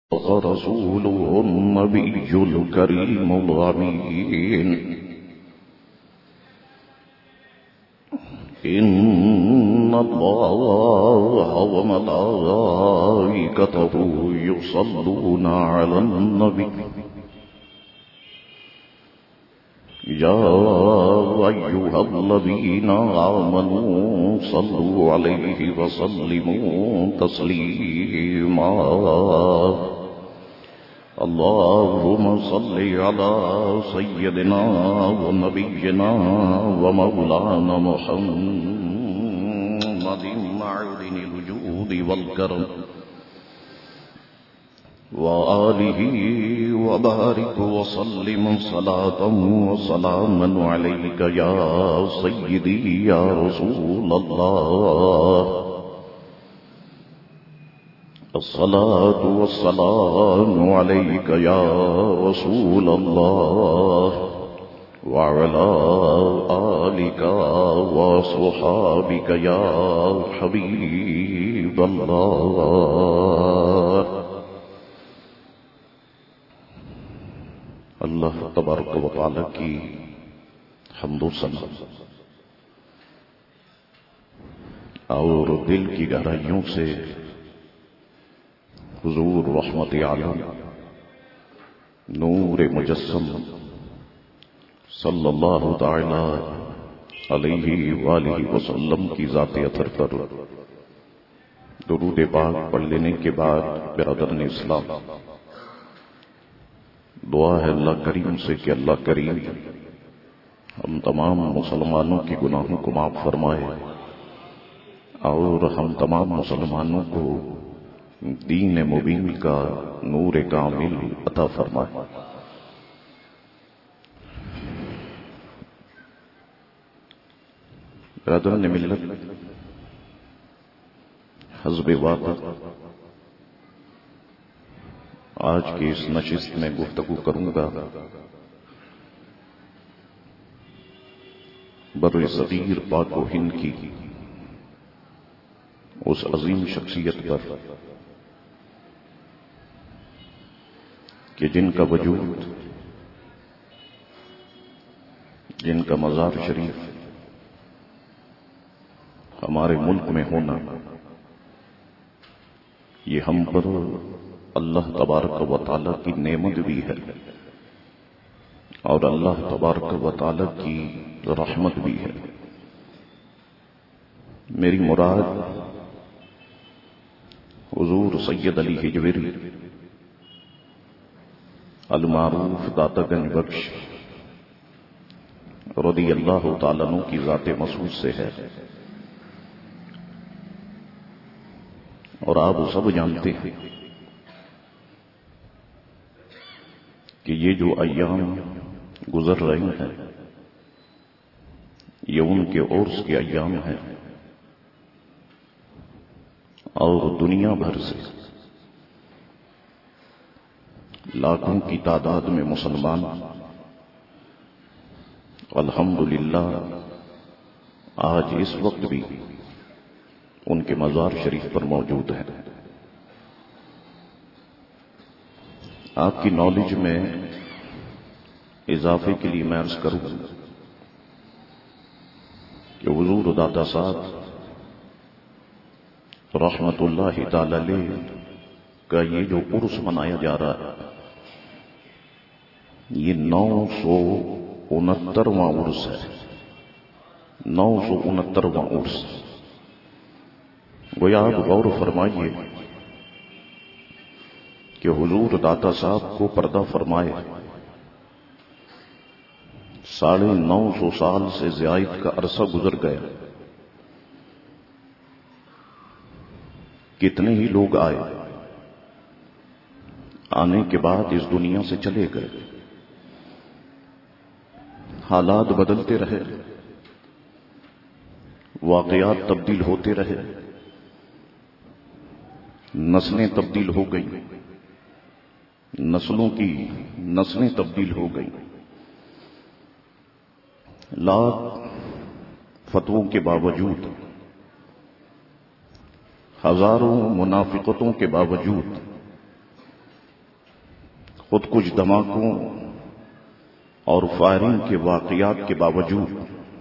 رسوله النبي الكريم الأمين إن الله وملائكته يصلون على النبي يا أيها الذين آمنوا صلوا عليه وسلموا تسليما اللهم صل على سيدنا ونبينا ومولانا محمد معدن الوجود والكرم وآله وبارك وسلم صلاة وسلاما عليك يا سيدي يا رسول الله الصلاة والسلام عليك يا رسول الله وعلى آلك وصحابك يا حبيب الله اللہ تبارک و تعالی کی حمد و ثنا اور دل کی گہرائیوں سے حضور رحمت عالم نور مجسم صلی اللہ تعالی علیہ وآلہ وسلم کی ذات اطہر پر درود پاک پڑھ لینے کے بعد برادران اسلام، دعا ہے اللہ کریم سے کہ اللہ کریم ہم تمام مسلمانوں کی گناہوں کو معاف فرمائے اور ہم تمام مسلمانوں کو دین مبین کا نور کامل عطا فرمائے۔ برادران ملت، حزب واقع آج کی اس نشست میں گفتگو کروں گا بر صغیر پاک و ہند کی اس عظیم شخصیت پر کہ جن کا وجود، جن کا مزار شریف ہمارے ملک میں ہونا، یہ ہم پر اللہ تبارک و تعالی کی نعمت بھی ہے اور اللہ تبارک و تعالی کی رحمت بھی ہے۔ میری مراد حضور سید علی ہجویری المعروف داتا گنج بخش رضی اللہ تعالیٰ عنہ کی ذات مسعود سے ہے، اور آپ سب جانتے ہیں کہ یہ جو ایام گزر رہے ہیں یہ ان کے عرس کے ایام ہیں، اور دنیا بھر سے لاکھوں کی تعداد میں مسلمان الحمدللہ آج اس وقت بھی ان کے مزار شریف پر موجود ہیں۔ آپ کی نالج میں اضافے کے لیے میں عرض کروں کہ حضور داتا صاحب رحمت اللہ تعالی علیہ کا یہ جو عرس منایا جا رہا ہے یہ 969واں عرس ہے، 969واں عرس۔ گویا آپ غور فرمائیے کہ حضور داتا صاحب کو پردہ فرمائے 950 سال سے زائد کا عرصہ گزر گیا، کتنے ہی لوگ آئے، آنے کے بعد اس دنیا سے چلے گئے، حالات بدلتے رہے، واقعات تبدیل ہوتے رہے، نسلیں تبدیل ہو گئیں، نسلوں کی نسلیں تبدیل ہو گئیں، لاکھ فتووں کے باوجود، ہزاروں منافقتوں کے باوجود خود کچھ دھماکوں اور فائرنگ کے واقعات کے باوجود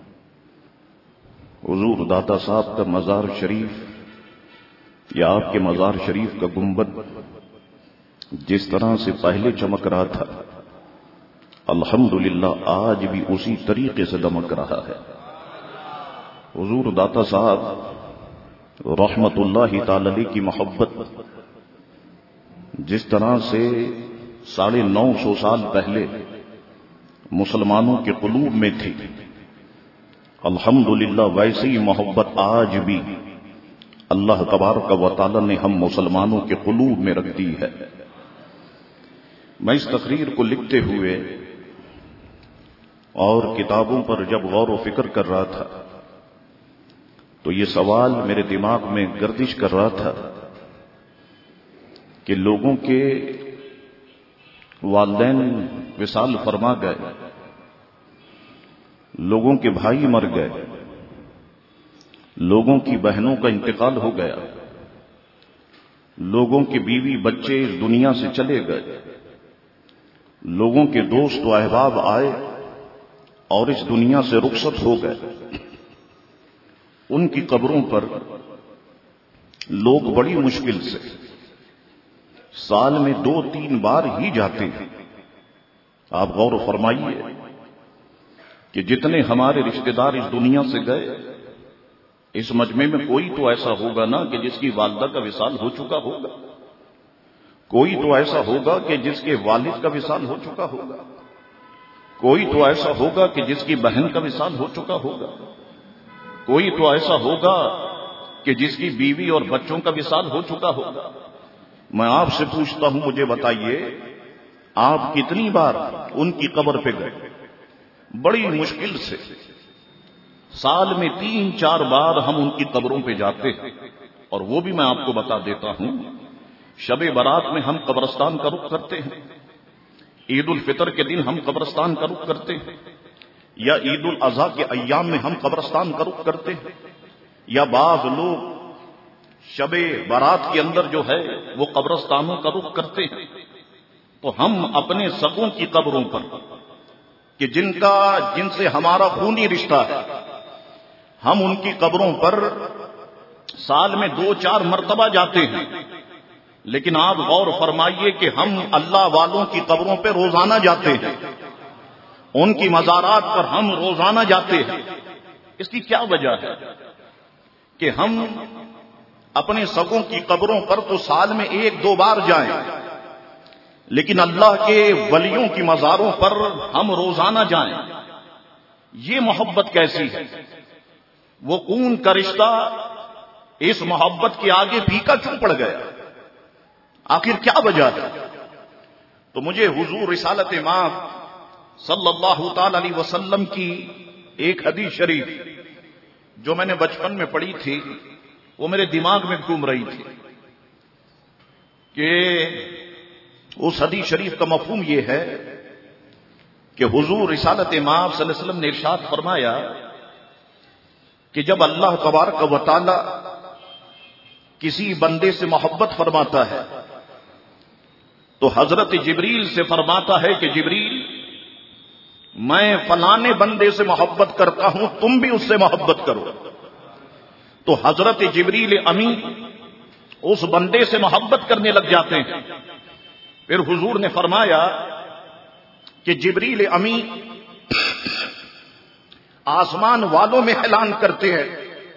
حضور داتا صاحب کا مزار شریف یا آپ کے مزار شریف کا گنبد جس طرح سے پہلے چمک رہا تھا، الحمدللہ آج بھی اسی طریقے سے دمک رہا ہے۔ حضور داتا صاحب رحمت اللہ تعالی علیہ کی محبت جس طرح سے 950 سال پہلے مسلمانوں کے قلوب میں تھی، الحمدللہ ویسی محبت آج بھی اللہ تبارک و تعالی نے ہم مسلمانوں کے قلوب میں رکھ دی ہے۔ میں اس تقریر کو لکھتے ہوئے اور کتابوں پر جب غور و فکر کر رہا تھا تو یہ سوال میرے دماغ میں گردش کر رہا تھا کہ لوگوں کے والدین وصال فرما گئے، لوگوں کے بھائی مر گئے، لوگوں کی بہنوں کا انتقال ہو گیا، لوگوں کے بیوی بچے اس دنیا سے چلے گئے، لوگوں کے دوست و احباب آئے اور اس دنیا سے رخصت ہو گئے۔ ان کی قبروں پر لوگ بڑی مشکل سے سال میں 2-3 بار ہی جاتے ہیں۔ آپ غور و فرمائیے کہ جتنے ہمارے رشتہ دار اس دنیا سے گئے، اس مجمع میں کوئی تو ایسا ہوگا نا کہ جس کی والدہ کا وصال ہو چکا ہوگا، کوئی تو ایسا ہوگا کہ جس کے والد کا وصال ہو چکا ہوگا، کوئی تو ایسا ہوگا کہ جس کی بہن کا وصال ہو چکا ہوگا، کوئی تو ایسا ہوگا کہ جس کی بیوی اور بچوں کا وصال ہو چکا ہوگا۔ میں آپ سے پوچھتا ہوں، مجھے بتائیے آپ کتنی بار ان کی قبر پہ گئے؟ بڑی مشکل سے سال میں 3-4 بار ہم ان کی قبروں پہ جاتے ہیں، اور وہ بھی میں آپ کو بتا دیتا ہوں، شب برات میں ہم قبرستان کا رخ کرتے ہیں، عید الفطر کے دن ہم قبرستان کا رخ کرتے ہیں، یا عید الاضحیٰ کے ایام میں ہم قبرستان کا رخ کرتے ہیں، یا بعض لوگ شب برات کے اندر جو ہے وہ قبرستانوں کا رخ کرتے ہیں۔ تو ہم اپنے سگوں کی قبروں پر کہ جن سے ہمارا خونی رشتہ ہے، ہم ان کی قبروں پر سال میں 2-4 مرتبہ جاتے ہیں، لیکن آپ غور فرمائیے کہ ہم اللہ والوں کی قبروں پہ روزانہ جاتے ہیں، ان کی مزارات پر ہم روزانہ جاتے ہیں۔ اس کی کیا وجہ ہے کہ ہم اپنے سگوں کی قبروں پر تو سال میں 1-2 بار جائیں، لیکن اللہ کے ولیوں کی مزاروں پر ہم روزانہ جائیں؟ یہ محبت کیسی ہے؟ وہ خون کا رشتہ اس محبت کے آگے پھیکا کیوں پڑ گیا؟ آخر کیا وجہ ہے؟ تو مجھے حضور رسالت مآب صلی اللہ تعالی علیہ وسلم کی ایک حدیث شریف جو میں نے بچپن میں پڑھی تھی، وہ میرے دماغ میں گھوم رہی تھی کہ اس حدیث شریف کا مفہوم یہ ہے کہ حضور رسالت مآب صلی اللہ علیہ وسلم نے ارشاد فرمایا کہ جب اللہ تبارک و تعالی کسی بندے سے محبت فرماتا ہے تو حضرت جبریل سے فرماتا ہے کہ جبریل، میں فلانے بندے سے محبت کرتا ہوں، تم بھی اس سے محبت کرو۔ تو حضرت جبریل امین اس بندے سے محبت کرنے لگ جاتے ہیں۔ پھر حضور نے فرمایا کہ جبریل امین آسمان والوں میں اعلان کرتے ہیں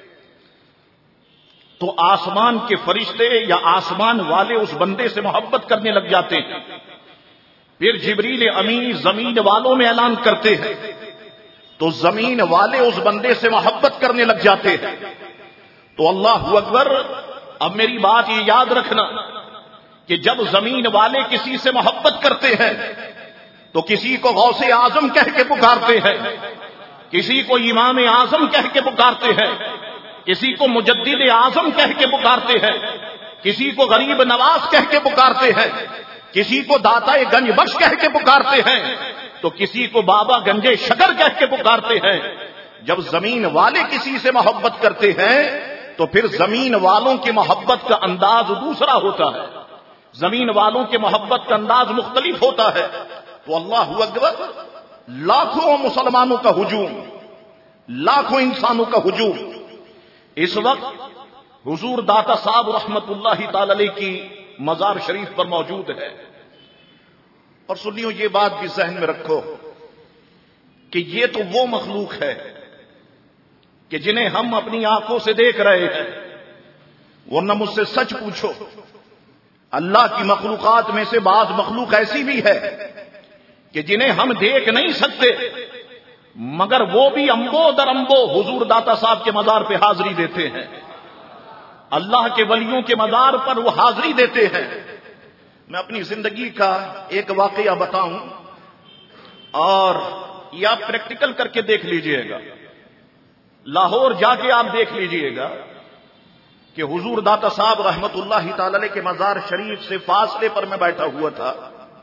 تو آسمان کے فرشتے یا آسمان والے اس بندے سے محبت کرنے لگ جاتے ہیں۔ پھر جبریل امین زمین والوں میں اعلان کرتے ہیں تو زمین والے اس بندے سے محبت کرنے لگ جاتے ہیں۔ تو اللہ اکبر، اب میری بات یہ یاد رکھنا کہ جب زمین والے کسی سے محبت کرتے ہیں تو کسی کو غوث اعظم کہہ کے پکارتے ہیں، کسی کو امام اعظم کہہ کے پکارتے ہیں، کسی کو مجدد اعظم کہہ کے پکارتے ہیں، کسی کو غریب نواز کہہ کے پکارتے ہیں، کسی کو داتا گنج بخش کہہ کے پکارتے ہیں، تو کسی کو بابا گنجے شکر کہہ کے پکارتے ہیں۔ جب زمین والے کسی سے محبت کرتے ہیں تو پھر زمین والوں کی محبت کا انداز دوسرا ہوتا ہے، زمین والوں کے محبت کا انداز مختلف ہوتا ہے، تو اللہ اکبر، لاکھوں مسلمانوں کا ہجوم، لاکھوں انسانوں کا ہجوم اس وقت حضور داتا صاحب رحمت اللہ تعالی علیہ کی مزار شریف پر موجود ہے۔ اور سنیو، یہ بات بھی ذہن میں رکھو کہ یہ تو وہ مخلوق ہے کہ جنہیں ہم اپنی آنکھوں سے دیکھ رہے ہیں، ورنہ مجھ سے سچ پوچھو، اللہ کی مخلوقات میں سے بعض مخلوق ایسی بھی ہے کہ جنہیں ہم دیکھ نہیں سکتے، مگر وہ بھی امبو در امبو حضور داتا صاحب کے مزار پہ حاضری دیتے ہیں، اللہ کے ولیوں کے مزار پر وہ حاضری دیتے ہیں۔ میں اپنی زندگی کا ایک واقعہ بتاؤں اور یہ آپ پریکٹیکل کر کے دیکھ لیجئے گا، لاہور جا کے آپ دیکھ لیجئے گا کہ حضور داتا صاحب رحمت اللہ تعالی علیہ کے مزار شریف سے فاصلے پر میں بیٹھا ہوا تھا،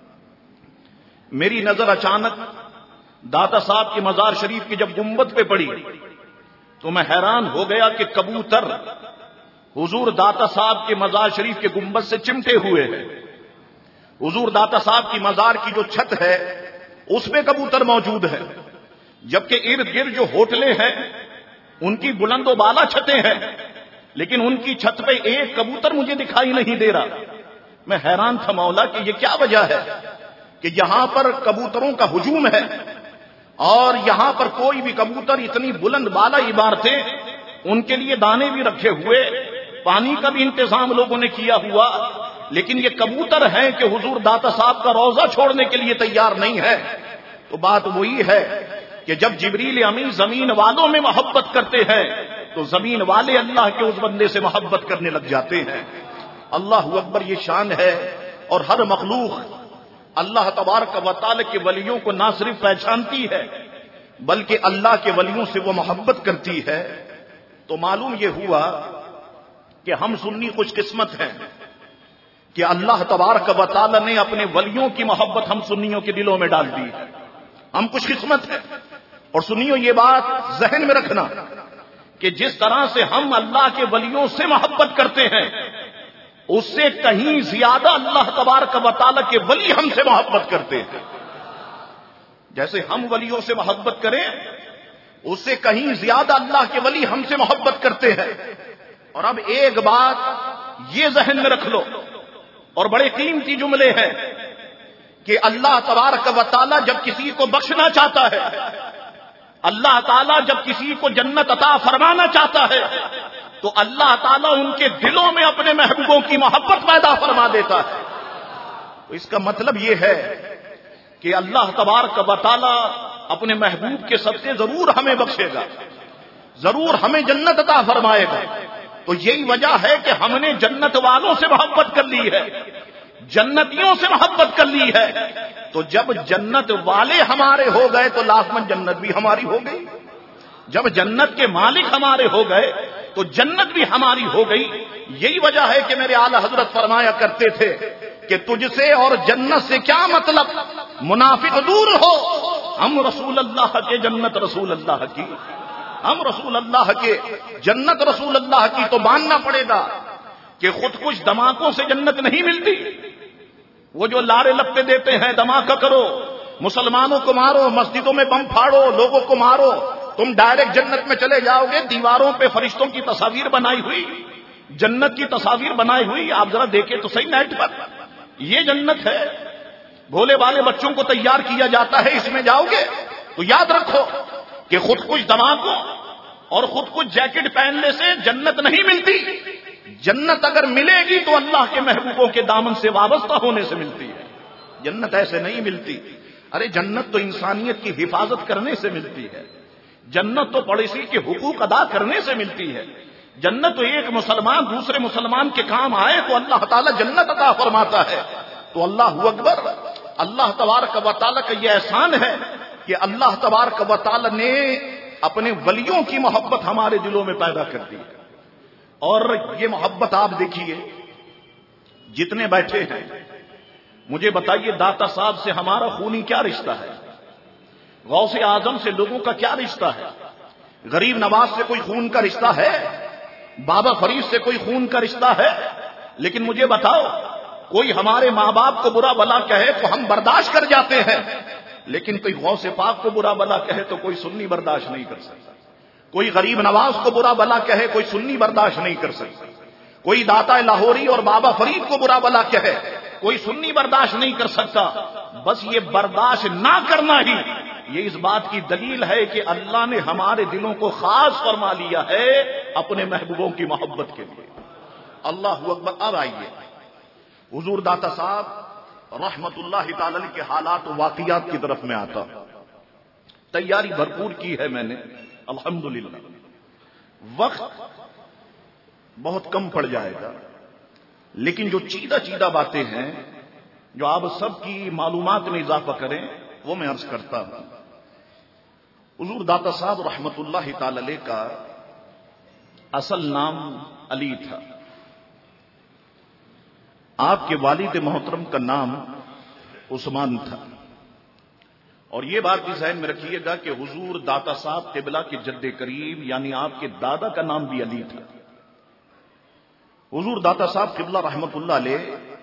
میری نظر اچانک داتا صاحب کے مزار شریف کی جب گنبد پہ پڑی تو میں حیران ہو گیا کہ کبوتر حضور داتا صاحب کے مزار شریف کے گنبد سے چمٹے ہوئے ہیں۔ حضور داتا صاحب کی مزار کی جو چھت ہے اس پہ کبوتر موجود ہے، جبکہ ارد گرد جو ہوٹلیں ہیں ان کی بلند و بالا چھتیں ہیں، لیکن ان کی چھت پہ ایک کبوتر مجھے دکھائی نہیں دے رہا۔ میں حیران تھا مولا کہ یہ کیا وجہ ہے کہ یہاں پر کبوتروں کا ہجوم ہے اور یہاں پر کوئی بھی کبوتر، اتنی بلند بالا عمارتیں، ان کے لیے دانے بھی رکھے ہوئے، پانی کا بھی انتظام لوگوں نے کیا ہوا، لیکن یہ کبوتر ہیں کہ حضور داتا صاحب کا روضہ چھوڑنے کے لیے تیار نہیں ہے۔ تو بات وہی ہے کہ جب جبریل امین زمین والوں میں محبت کرتے ہیں تو زمین والے اللہ کے اس بندے سے محبت کرنے لگ جاتے ہیں۔ اللہ اکبر، یہ شان ہے۔ اور ہر مخلوق اللہ تبارک و تعالی کے ولیوں کو نہ صرف پہچانتی ہے بلکہ اللہ کے ولیوں سے وہ محبت کرتی ہے۔ تو معلوم یہ ہوا کہ ہم سنی خوش قسمت ہیں کہ اللہ تبارک و تعالی نے اپنے ولیوں کی محبت ہم سنیوں کے دلوں میں ڈال دی ہے۔ ہم خوش قسمت ہیں۔ اور سنیوں، یہ بات ذہن میں رکھنا کہ جس طرح سے ہم اللہ کے ولیوں سے محبت کرتے ہیں اس سے کہیں زیادہ اللہ تبارک و تعالی کے ولی ہم سے محبت کرتے ہیں۔ جیسے ہم ولیوں سے محبت کریں اس سے کہیں زیادہ اللہ کے ولی ہم سے محبت کرتے ہیں۔ اور اب ایک بات یہ ذہن میں رکھ لو، اور بڑے قیمتی جملے ہیں کہ اللہ تبارک و تعالی جب کسی کو بخشنا چاہتا ہے، اللہ تعالیٰ جب کسی کو جنت عطا فرمانا چاہتا ہے تو اللہ تعالیٰ ان کے دلوں میں اپنے محبوبوں کی محبت پیدا فرما دیتا ہے۔ تو اس کا مطلب یہ ہے کہ اللہ تبارک و تعالیٰ اپنے محبوب کے صدقے ضرور ہمیں بخشے گا، ضرور ہمیں جنت عطا فرمائے گا۔ تو یہی وجہ ہے کہ ہم نے جنت والوں سے محبت کر لی ہے، جنتیوں سے محبت کر لی ہے۔ تو جب جنت والے ہمارے ہو گئے تو لازماً جنت بھی ہماری ہو گئی۔ جب جنت کے مالک ہمارے ہو گئے تو جنت بھی ہماری ہو گئی۔ یہی وجہ ہے کہ میرے اعلی حضرت فرمایا کرتے تھے کہ تجھ سے اور جنت سے کیا مطلب، منافق دور ہو، ہم رسول اللہ کے جنت رسول اللہ کی، ہم رسول اللہ کے جنت رسول اللہ کی۔ تو ماننا پڑے گا کہ خود کچھ دھماکوں سے جنت نہیں ملتی۔ وہ جو لارے لپے دیتے ہیں دھماکہ کرو، مسلمانوں کو مارو، مسجدوں میں بم پھاڑو، لوگوں کو مارو، تم ڈائریکٹ جنت میں چلے جاؤ گے۔ دیواروں پہ فرشتوں کی تصاویر بنائی ہوئی، جنت کی تصاویر بنائی ہوئی، آپ ذرا دیکھیں تو صحیح نیٹ پر، یہ جنت ہے۔ بھولے والے بچوں کو تیار کیا جاتا ہے، اس میں جاؤ گے تو یاد رکھو کہ خود کچھ دھماکوں اور خود کچھ جیکٹ پہننے سے جنت نہیں ملتی۔ جنت اگر ملے گی تو اللہ کے محبوبوں کے دامن سے وابستہ ہونے سے ملتی ہے، جنت ایسے نہیں ملتی۔ ارے جنت تو انسانیت کی حفاظت کرنے سے ملتی ہے، جنت تو پڑوسی کے حقوق ادا کرنے سے ملتی ہے، جنت تو ایک مسلمان دوسرے مسلمان کے کام آئے تو اللہ تعالیٰ جنت عطا فرماتا ہے۔ تو اللہ اکبر، اللہ تبارک و تعالیٰ کا یہ احسان ہے کہ اللہ تبارک و تعالیٰ نے اپنے ولیوں کی محبت ہمارے دلوں میں پیدا کر دی ہے۔ اور یہ محبت آپ دیکھیے، جتنے بیٹھے ہیں مجھے بتائیے داتا صاحب سے ہمارا خونی کیا رشتہ ہے، غوث اعظم سے لوگوں کا کیا رشتہ ہے، غریب نواز سے کوئی خون کا رشتہ ہے، بابا فرید سے کوئی خون کا رشتہ ہے؟ لیکن مجھے بتاؤ کوئی ہمارے ماں باپ کو برا بلا کہے تو ہم برداشت کر جاتے ہیں، لیکن کوئی غوث پاک کو برا بلا کہے تو کوئی سنی برداشت نہیں کر سکتا، کوئی غریب نواز کو برا بلا کہے کوئی سنی برداشت نہیں کر سکتا، کوئی داتا لاہوری اور بابا فرید کو برا بلا کہے کوئی سنی برداشت نہیں کر سکتا۔ بس یہ برداشت نہ کرنا ہی یہ اس بات کی دلیل ہے کہ اللہ نے ہمارے دلوں کو خاص فرما لیا ہے اپنے محبوبوں کی محبت کے لیے۔ اللہ اکبر۔ اب آئیے حضور داتا صاحب رحمت اللہ تعالی علیہ کے حالات و واقعات کی طرف میں آتا۔ تیاری بھرپور کی ہے میں نے الحمدللہ، وقت بہت کم پڑ جائے گا، لیکن جو چیدہ باتیں ہیں جو آپ سب کی معلومات میں اضافہ کریں وہ میں عرض کرتا ہوں۔ حضور داتا صاحب رحمت اللہ تعالی علیہ کا اصل نام علی تھا، آپ کے والد محترم کا نام عثمان تھا، اور یہ بات بھی ذہن میں رکھیے گا کہ حضور داتا صاحب قبلہ کے جد کریم یعنی آپ کے دادا کا نام بھی علی تھا۔ حضور داتا صاحب قبلہ رحمت اللہ علیہ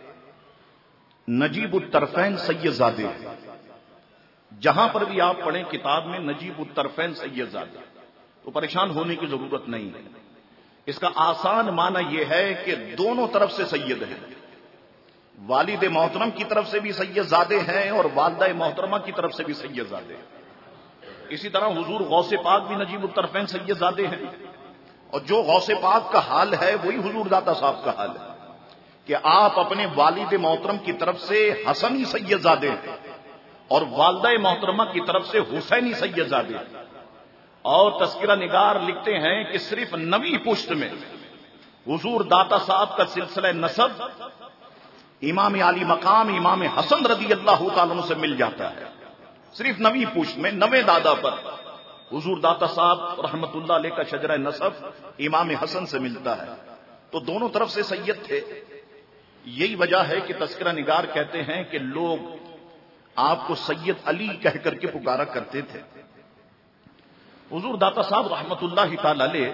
نجیب الطرفین سید زادے، جہاں پر بھی آپ پڑھیں کتاب میں نجیب الطرفین سید زادے، تو پریشان ہونے کی ضرورت نہیں ہے۔ اس کا آسان معنی یہ ہے کہ دونوں طرف سے سید ہیں، والد محترم کی طرف سے بھی سید زادے ہیں اور والدہ محترمہ کی طرف سے بھی سید زادے ہیں۔ اسی طرح حضور غوث پاک بھی نجیب الطرفین سید زادے ہیں، اور جو غوث پاک کا حال ہے وہی حضور داتا صاحب کا حال ہے کہ آپ اپنے والد محترم کی طرف سے حسنی سید زادے ہیں اور والدہ محترمہ کی طرف سے حسینی سید زادے ہیں۔ اور تذکرہ نگار لکھتے ہیں کہ صرف 9ویں پشت میں حضور داتا صاحب کا سلسلہ نسب امام علی مقام امام حسن رضی اللہ تعالیٰ عنہ سے مل جاتا ہے، صرف 9ویں پشت میں 9ویں دادا پر حضور داتا صاحب رحمت اللہ علیہ کا شجرہ نسب امام حسن سے ملتا ہے، تو دونوں طرف سے سید تھے۔ یہی وجہ ہے کہ تذکرہ نگار کہتے ہیں کہ لوگ آپ کو سید علی کہہ کر کے پکارا کرتے تھے۔ حضور داتا صاحب رحمت اللہ تعالی علیہ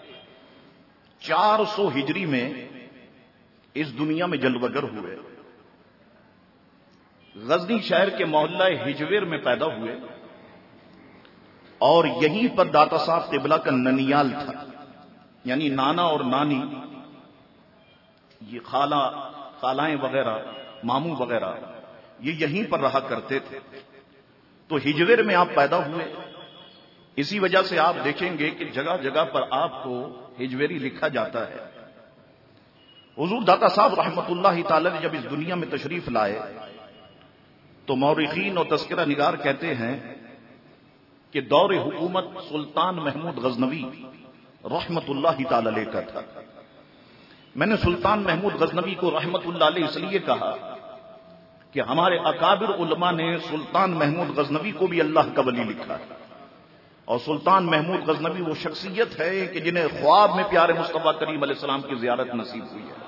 400 ہجری میں اس دنیا میں جلوگر ہوئے، غزنی شہر کے محلہ ہجویر میں پیدا ہوئے، اور یہیں پر داتا صاحب قبلہ کا ننیال تھا، یعنی نانا اور نانی، یہ خالائیں وغیرہ ماموں وغیرہ یہ یہیں پر رہا کرتے تھے، تو ہجویر میں آپ پیدا ہوئے۔ اسی وجہ سے آپ دیکھیں گے کہ جگہ جگہ پر آپ کو ہجویری لکھا جاتا ہے۔ حضور داتا صاحب رحمت اللہ تعالی نے جب اس دنیا میں تشریف لائے تو مورخین اور تذکرہ نگار کہتے ہیں کہ دور حکومت سلطان محمود غزنوی رحمت اللہ تعالی علیہ کا تھا۔ میں نے سلطان محمود غزنوی کو رحمت اللہ علیہ اس لیے کہا کہ ہمارے اکابر علماء نے سلطان محمود غزنوی کو بھی اللہ کا ولی لکھا ہے، اور سلطان محمود غزنوی وہ شخصیت ہے کہ جنہیں خواب میں پیارے مصطفیٰ کریم علیہ السلام کی زیارت نصیب ہوئی ہے۔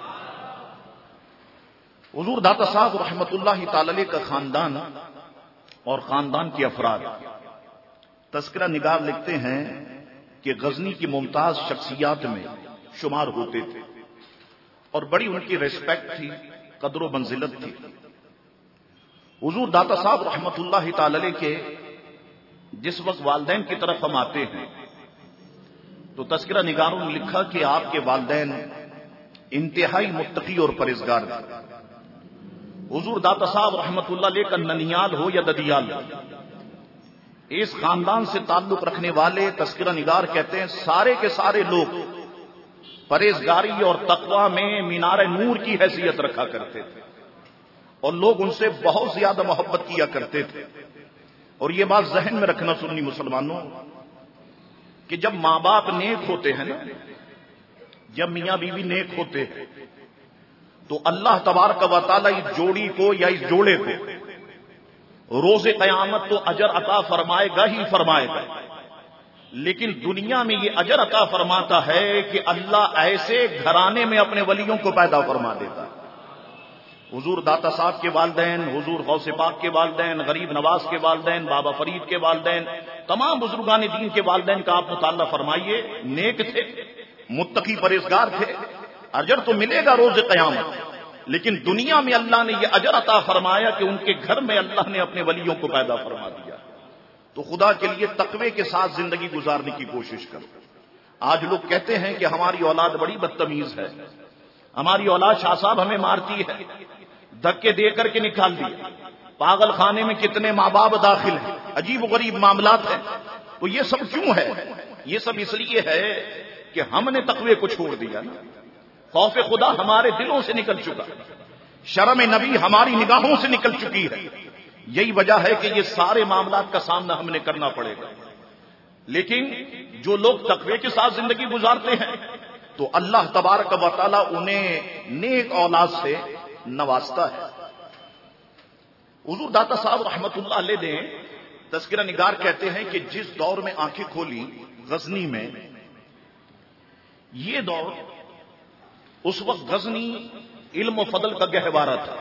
حضور داتا صاحب رحمت اللہ تعالی علیہ کا خاندان اور خاندان کے افراد، تذکرہ نگار لکھتے ہیں کہ غزنی کی ممتاز شخصیات میں شمار ہوتے تھے، اور بڑی ان کی ریسپیکٹ تھی، قدر و منزلت تھی۔ حضور داتا صاحب رحمت اللہ تعالی علیہ کے جس وقت والدین کی طرف ہم آتے ہیں تو تذکرہ نگاروں نے لکھا کہ آپ کے والدین انتہائی متقی اور پرہیزگار تھے۔ حضور داتا صاحب رحمت اللہ علیہ کا ننیال ہو یا ددیال ہو، اس خاندان سے تعلق رکھنے والے تذکرہ نگار کہتے ہیں سارے کے سارے لوگ پرہیزگاری اور تقوی میں مینار نور کی حیثیت رکھا کرتے تھے، اور لوگ ان سے بہت زیادہ محبت کیا کرتے تھے۔ اور یہ بات ذہن میں رکھنا سنی مسلمانوں کہ جب ماں باپ نیک ہوتے ہیں نا، جب میاں بیوی نیک ہوتے ہیں تو اللہ تبارک و تعالی اس جوڑی کو یا اس جوڑے کو روز قیامت تو اجر عطا فرمائے گا ہی فرمائے گا، لیکن دنیا میں یہ اجر عطا فرماتا ہے کہ اللہ ایسے گھرانے میں اپنے ولیوں کو پیدا فرما دیتا ہے۔ حضور داتا صاحب کے والدین، حضور غوث پاک کے والدین، غریب نواز کے والدین، بابا فرید کے والدین، تمام بزرگان دین کے والدین کا آپ مطالعہ فرمائیے، نیک تھے، متقی پرہیزگار تھے، اجر تو ملے گا روز قیامت، لیکن دنیا میں اللہ نے یہ اجر عطا فرمایا کہ ان کے گھر میں اللہ نے اپنے ولیوں کو پیدا فرما دیا. تو خدا کے لیے تقوی کے ساتھ زندگی گزارنے کی کوشش کرو. آج لوگ کہتے ہیں کہ ہماری اولاد بڑی بدتمیز ہے، ہماری اولاد شاہ صاحب ہمیں مارتی ہے، دھکے دے کر کے نکال دیا، پاگل خانے میں کتنے ماں باپ داخل ہیں، عجیب و غریب معاملات ہیں. تو یہ سب کیوں ہے؟ یہ سب اس لیے ہے کہ ہم نے تقوی کو چھوڑ دیا، خوف خدا ہمارے دلوں سے نکل چکا، شرم نبی ہماری نگاہوں سے نکل چکی ہے. یہی وجہ ہے کہ یہ سارے معاملات کا سامنا ہم نے کرنا پڑے گا. لیکن جو لوگ تقوی کے ساتھ زندگی گزارتے ہیں تو اللہ تبارک و تعالی انہیں نیک اولاد سے نوازتا ہے. حضور داتا صاحب رحمت اللہ علیہ نے تذکرہ نگار کہتے ہیں کہ جس دور میں آنکھیں کھولی غزنی میں، یہ دور اس وقت غزنی علم و فضل کا گہوارہ تھا.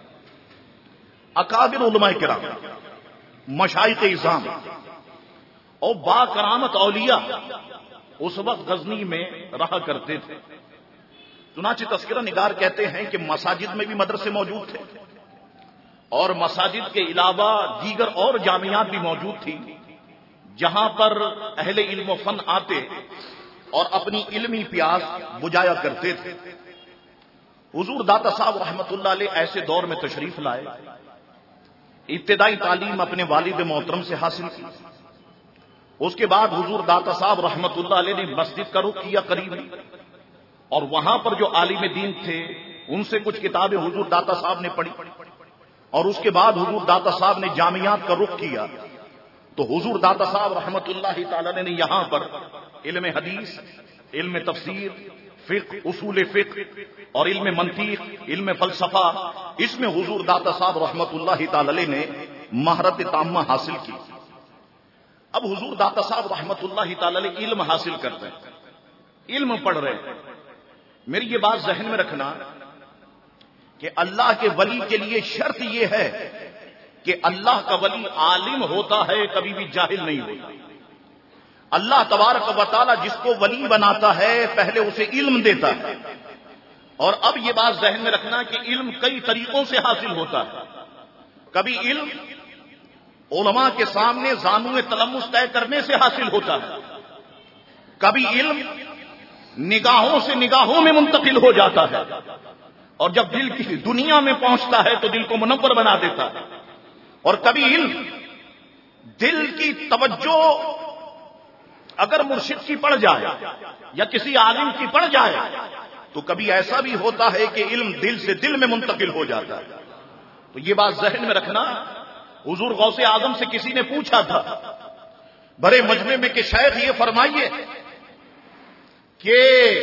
اکابر علماء کرام، مشائخ اعظام اور با کرامت اولیاء اس وقت غزنی میں رہا کرتے تھے. چنانچہ تذکرہ نگار کہتے ہیں کہ مساجد میں بھی مدرسے موجود تھے اور مساجد کے علاوہ دیگر اور جامعات بھی موجود تھی جہاں پر اہل علم و فن آتے اور اپنی علمی پیاس بجایا کرتے تھے. حضور داتا صاحب رحمت اللہ علیہ ایسے دور میں تشریف لائے. ابتدائی تعلیم اپنے والد محترم سے حاصل کی. اس کے بعد حضور داتا صاحب رحمت اللہ علیہ نے مسجد کا رخ کیا قریب، اور وہاں پر جو عالم دین تھے ان سے کچھ کتابیں حضور داتا صاحب نے پڑھی، اور اس کے بعد حضور داتا صاحب نے جامعات کا رخ کیا. تو حضور داتا صاحب رحمت اللہ تعالی نے یہاں پر علم حدیث، علم تفسیر، فقہ، اصول فقہ اور علم منطق، علم فلسفہ، اس میں حضور داتا صاحب رحمت اللہ تعالی نے مہارت تامہ حاصل کی. اب حضور داتا صاحب رحمت اللہ تعالی علم حاصل کر رہے ہیں، علم پڑھ رہے ہیں. میری یہ بات ذہن میں رکھنا کہ اللہ کے ولی کے لیے شرط یہ ہے کہ اللہ کا ولی عالم ہوتا ہے، کبھی بھی جاہل نہیں ہوتا. اللہ تبارک و تعالی جس کو ولی بناتا ہے پہلے اسے علم دیتا ہے. اور اب یہ بات ذہن میں رکھنا کہ علم کئی طریقوں سے حاصل ہوتا ہے. کبھی علم علماء کے سامنے زانو تلمس طے کرنے سے حاصل ہوتا ہے، کبھی علم نگاہوں سے نگاہوں میں منتقل ہو جاتا ہے، اور جب دل کی دنیا میں پہنچتا ہے تو دل کو منور بنا دیتا ہے. اور کبھی علم دل کی توجہ اگر مرشد کی پڑ جائے یا کسی عالم کی پڑ جائے تو کبھی ایسا بھی ہوتا ہے کہ علم دل سے دل میں منتقل ہو جاتا ہے. تو یہ بات ذہن میں رکھنا. حضور غوث اعظم سے کسی نے پوچھا تھا بڑے مجمع میں کہ شیخ یہ فرمائیے کہ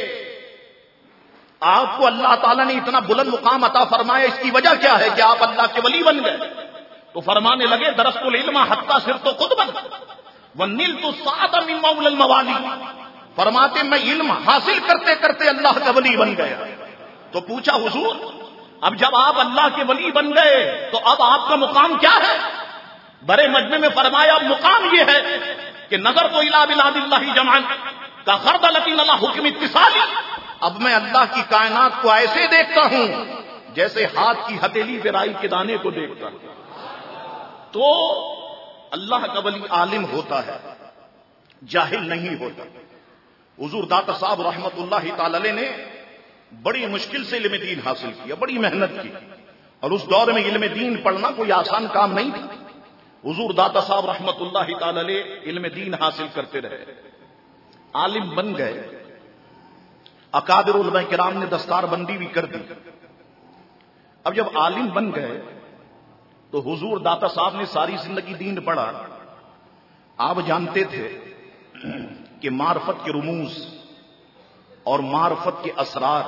آپ کو اللہ تعالیٰ نے اتنا بلند مقام عطا فرمایا، اس کی وجہ کیا ہے کہ آپ اللہ کے ولی بن گئے؟ تو فرمانے لگے درست العلم حتی صرت قطبا ونلت السعد من مولى الموالی. فرماتے میں علم حاصل کرتے کرتے اللہ کا ولی بن گیا. تو پوچھا حضور اب جب آپ اللہ کے ولی بن گئے تو اب آپ کا مقام کیا ہے؟ بڑے مجمع میں فرمایا مقام یہ ہے کہ نظر تو الی بلاد اللہ جمعا کا خردلۃ علی حکم اتصالی. اب میں اللہ کی کائنات کو ایسے دیکھتا ہوں جیسے ہاتھ کی ہتھیلی پہ رائی کے دانے کو دیکھتا ہوں. تو اللہ کا ولی عالم ہوتا ہے، جاہل نہیں ہوتا. حضور داتا صاحب رحمت اللہ تعالی نے بڑی مشکل سے علم دین حاصل کیا، بڑی محنت کی، اور اس دور میں علم دین پڑھنا کوئی آسان کام نہیں تھا. حضور داتا صاحب رحمت اللہ تعالی علم دین حاصل کرتے رہے، عالم بن گئے. اکابر علماء کرام نے دستار بندی بھی کر دی. اب جب عالم بن گئے تو حضور داتا صاحب نے ساری زندگی دین پڑھا. آپ جانتے تھے کہ معرفت کے رموز اور معرفت کے اسرار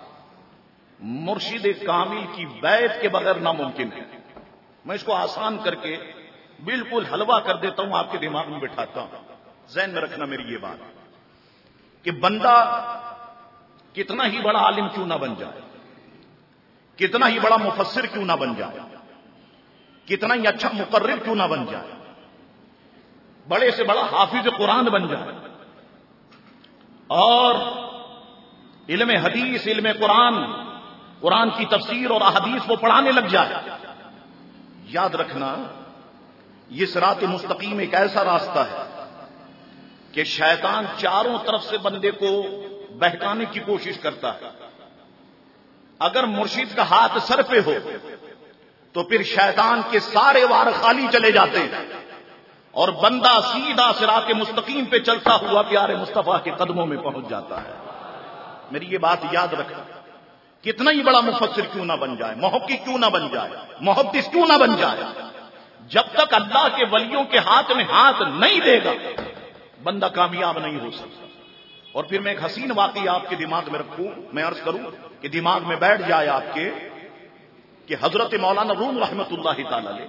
مرشد کامل کی بیعت کے بغیر ناممکن ہے. میں اس کو آسان کر کے بالکل حلوہ کر دیتا ہوں، آپ کے دماغ میں بٹھاتا ہوں. ذہن میں رکھنا میری یہ بات کہ بندہ کتنا ہی بڑا عالم کیوں نہ بن جائے، کتنا ہی بڑا مفسر کیوں نہ بن جائے، کتنا ہی اچھا مقرر کیوں نہ بن جائے، بڑے سے بڑا حافظ قرآن بن جائے اور علم حدیث، علم قرآن قرآن کی تفسیر اور احادیث وہ پڑھانے لگ جائے. یاد رکھنا یہ صراط مستقیم ایک ایسا راستہ ہے کہ شیطان چاروں طرف سے بندے کو بہکانے کی کوشش کرتا ہے. اگر مرشد کا ہاتھ سر پہ ہو تو پھر شیطان کے سارے وار خالی چلے جاتے ہیں اور بندہ سیدھا صراط مستقیم پہ چلتا ہوا پیارے مصطفیٰ کے قدموں میں پہنچ جاتا ہے. میری یہ بات یاد رکھنا، کتنا ہی بڑا مفسر کیوں نہ بن جائے، محقق کیوں نہ بن جائے، محدث کیوں نہ بن جائے، جب تک اللہ کے ولیوں کے ہاتھ میں ہاتھ نہیں دے گا بندہ کامیاب نہیں ہو سکتا. اور پھر میں ایک حسین واقعی آپ کے دماغ میں رکھوں، میں عرض کروں کہ دماغ میں بیٹھ جائے آپ کے، کہ حضرت مولانا روم رحمت اللہ تعالی علیہ،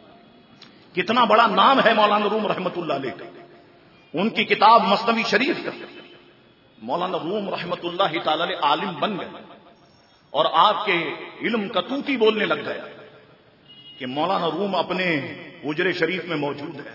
کتنا بڑا نام ہے مولانا روم رحمت اللہ علیہ کا. ان کی کتاب مثنوی شریف کا مولانا روم رحمت اللہ تعالی علیہ عالم بن گئے اور آپ کے علم کا توتی بولنے لگ گیا کہ مولانا روم اپنے حجرے شریف میں موجود ہے.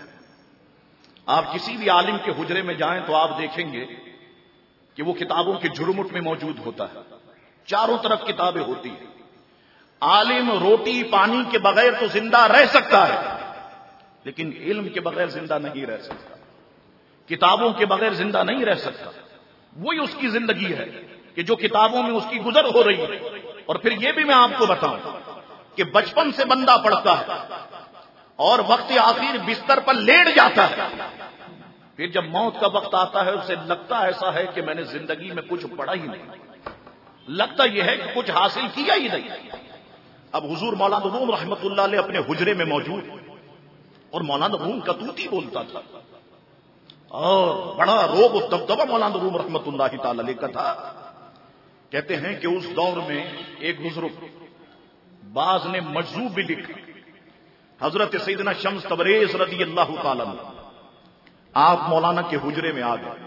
آپ کسی بھی عالم کے حجرے میں جائیں تو آپ دیکھیں گے کہ وہ کتابوں کے جھرمٹ میں موجود ہوتا ہے، چاروں طرف کتابیں ہوتی ہیں. عالم روٹی پانی کے بغیر تو زندہ رہ سکتا ہے لیکن علم کے بغیر زندہ نہیں رہ سکتا، کتابوں کے بغیر زندہ نہیں رہ سکتا. وہی اس کی زندگی ہے کہ جو کتابوں میں اس کی گزر ہو رہی ہے. اور پھر یہ بھی میں آپ کو بتاؤں کہ بچپن سے بندہ پڑھتا ہے اور وقت آخر بستر پر لیٹ جاتا ہے، پھر جب موت کا وقت آتا ہے اسے لگتا ایسا ہے کہ میں نے زندگی میں کچھ پڑھا ہی نہیں، لگتا یہ ہے کہ کچھ حاصل کیا ہی نہیں. اب حضور مولانا روم رحمت اللہ علیہ اپنے حجرے میں موجود اور مولانا روم کا توتی بولتا تھا اور بڑا روب و دبدبہ مولانا روم رحمت اللہ تعالی علیہ کا تھا. کہتے ہیں کہ اس دور میں ایک بزرگ بعض نے مجذوب بھی لکھا، حضرت سیدنا شمس تبریز رضی اللہ تعالی عنہ آپ مولانا کے حجرے میں آ گئے.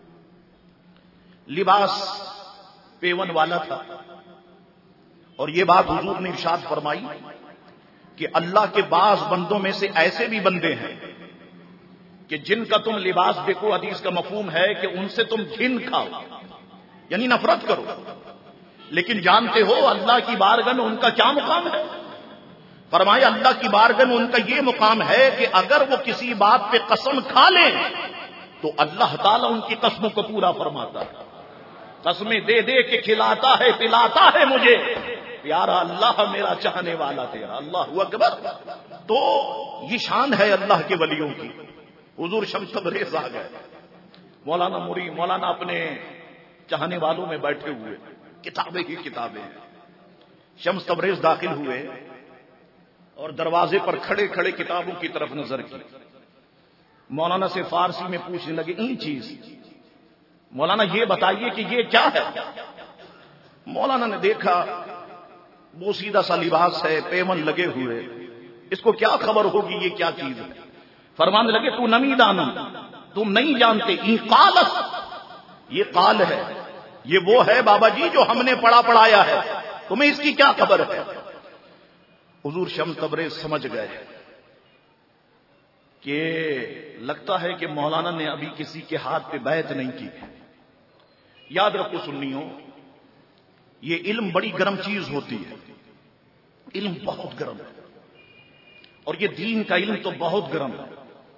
لباس پیون والا تھا اور یہ بات حضور نے ارشاد فرمائی کہ اللہ کے بعض بندوں میں سے ایسے بھی بندے ہیں کہ جن کا تم لباس دیکھو، حدیث کا مفہوم ہے کہ ان سے تم گھن کھاؤ، یعنی نفرت کرو، لیکن جانتے ہو اللہ کی بارگاہ میں ان کا کیا مقام ہے؟ فرمایا اللہ کی بارگاہ میں ان کا یہ مقام ہے کہ اگر وہ کسی بات پہ قسم کھا لیں تو اللہ تعالیٰ ان کی قسموں کو پورا فرماتا ہے. قسمیں دے دے کے کھلاتا ہے پلاتا ہے مجھے پیارا اللہ میرا چاہنے والا تیرا. اللہ اکبر. تو یہ شان ہے اللہ کے ولیوں کی. حضور شمس تبریز آ گئے، مولانا اپنے چاہنے والوں میں بیٹھے ہوئے، کتابیں ہی کتابیں. شمس تبریز داخل ہوئے اور دروازے پر کھڑے کھڑے کتابوں کی طرف نظر کی. مولانا سے فارسی میں پوچھنے لگے این چیز، مولانا یہ بتائیے کہ یہ کیا ہے؟ مولانا نے دیکھا وہ سیدھا سا لباس ہے، پیمن لگے ہوئے، اس کو کیا خبر ہوگی یہ کیا چیز ہے؟ فرمانے لگے تو نمی دانم، تم نہیں جانتے، این قالس، یہ قال ہے، یہ وہ ہے بابا جی جو ہم نے پڑھایا ہے، تمہیں اس کی کیا خبر ہے؟ حضور شمس تبریز سمجھ گئے کہ لگتا ہے کہ مولانا نے ابھی کسی کے ہاتھ پہ بیعت نہیں کی. یاد رکھو سنیوں، یہ علم بڑی گرم چیز ہوتی ہے، علم بہت گرم ہے اور یہ دین کا علم تو بہت گرم ہے.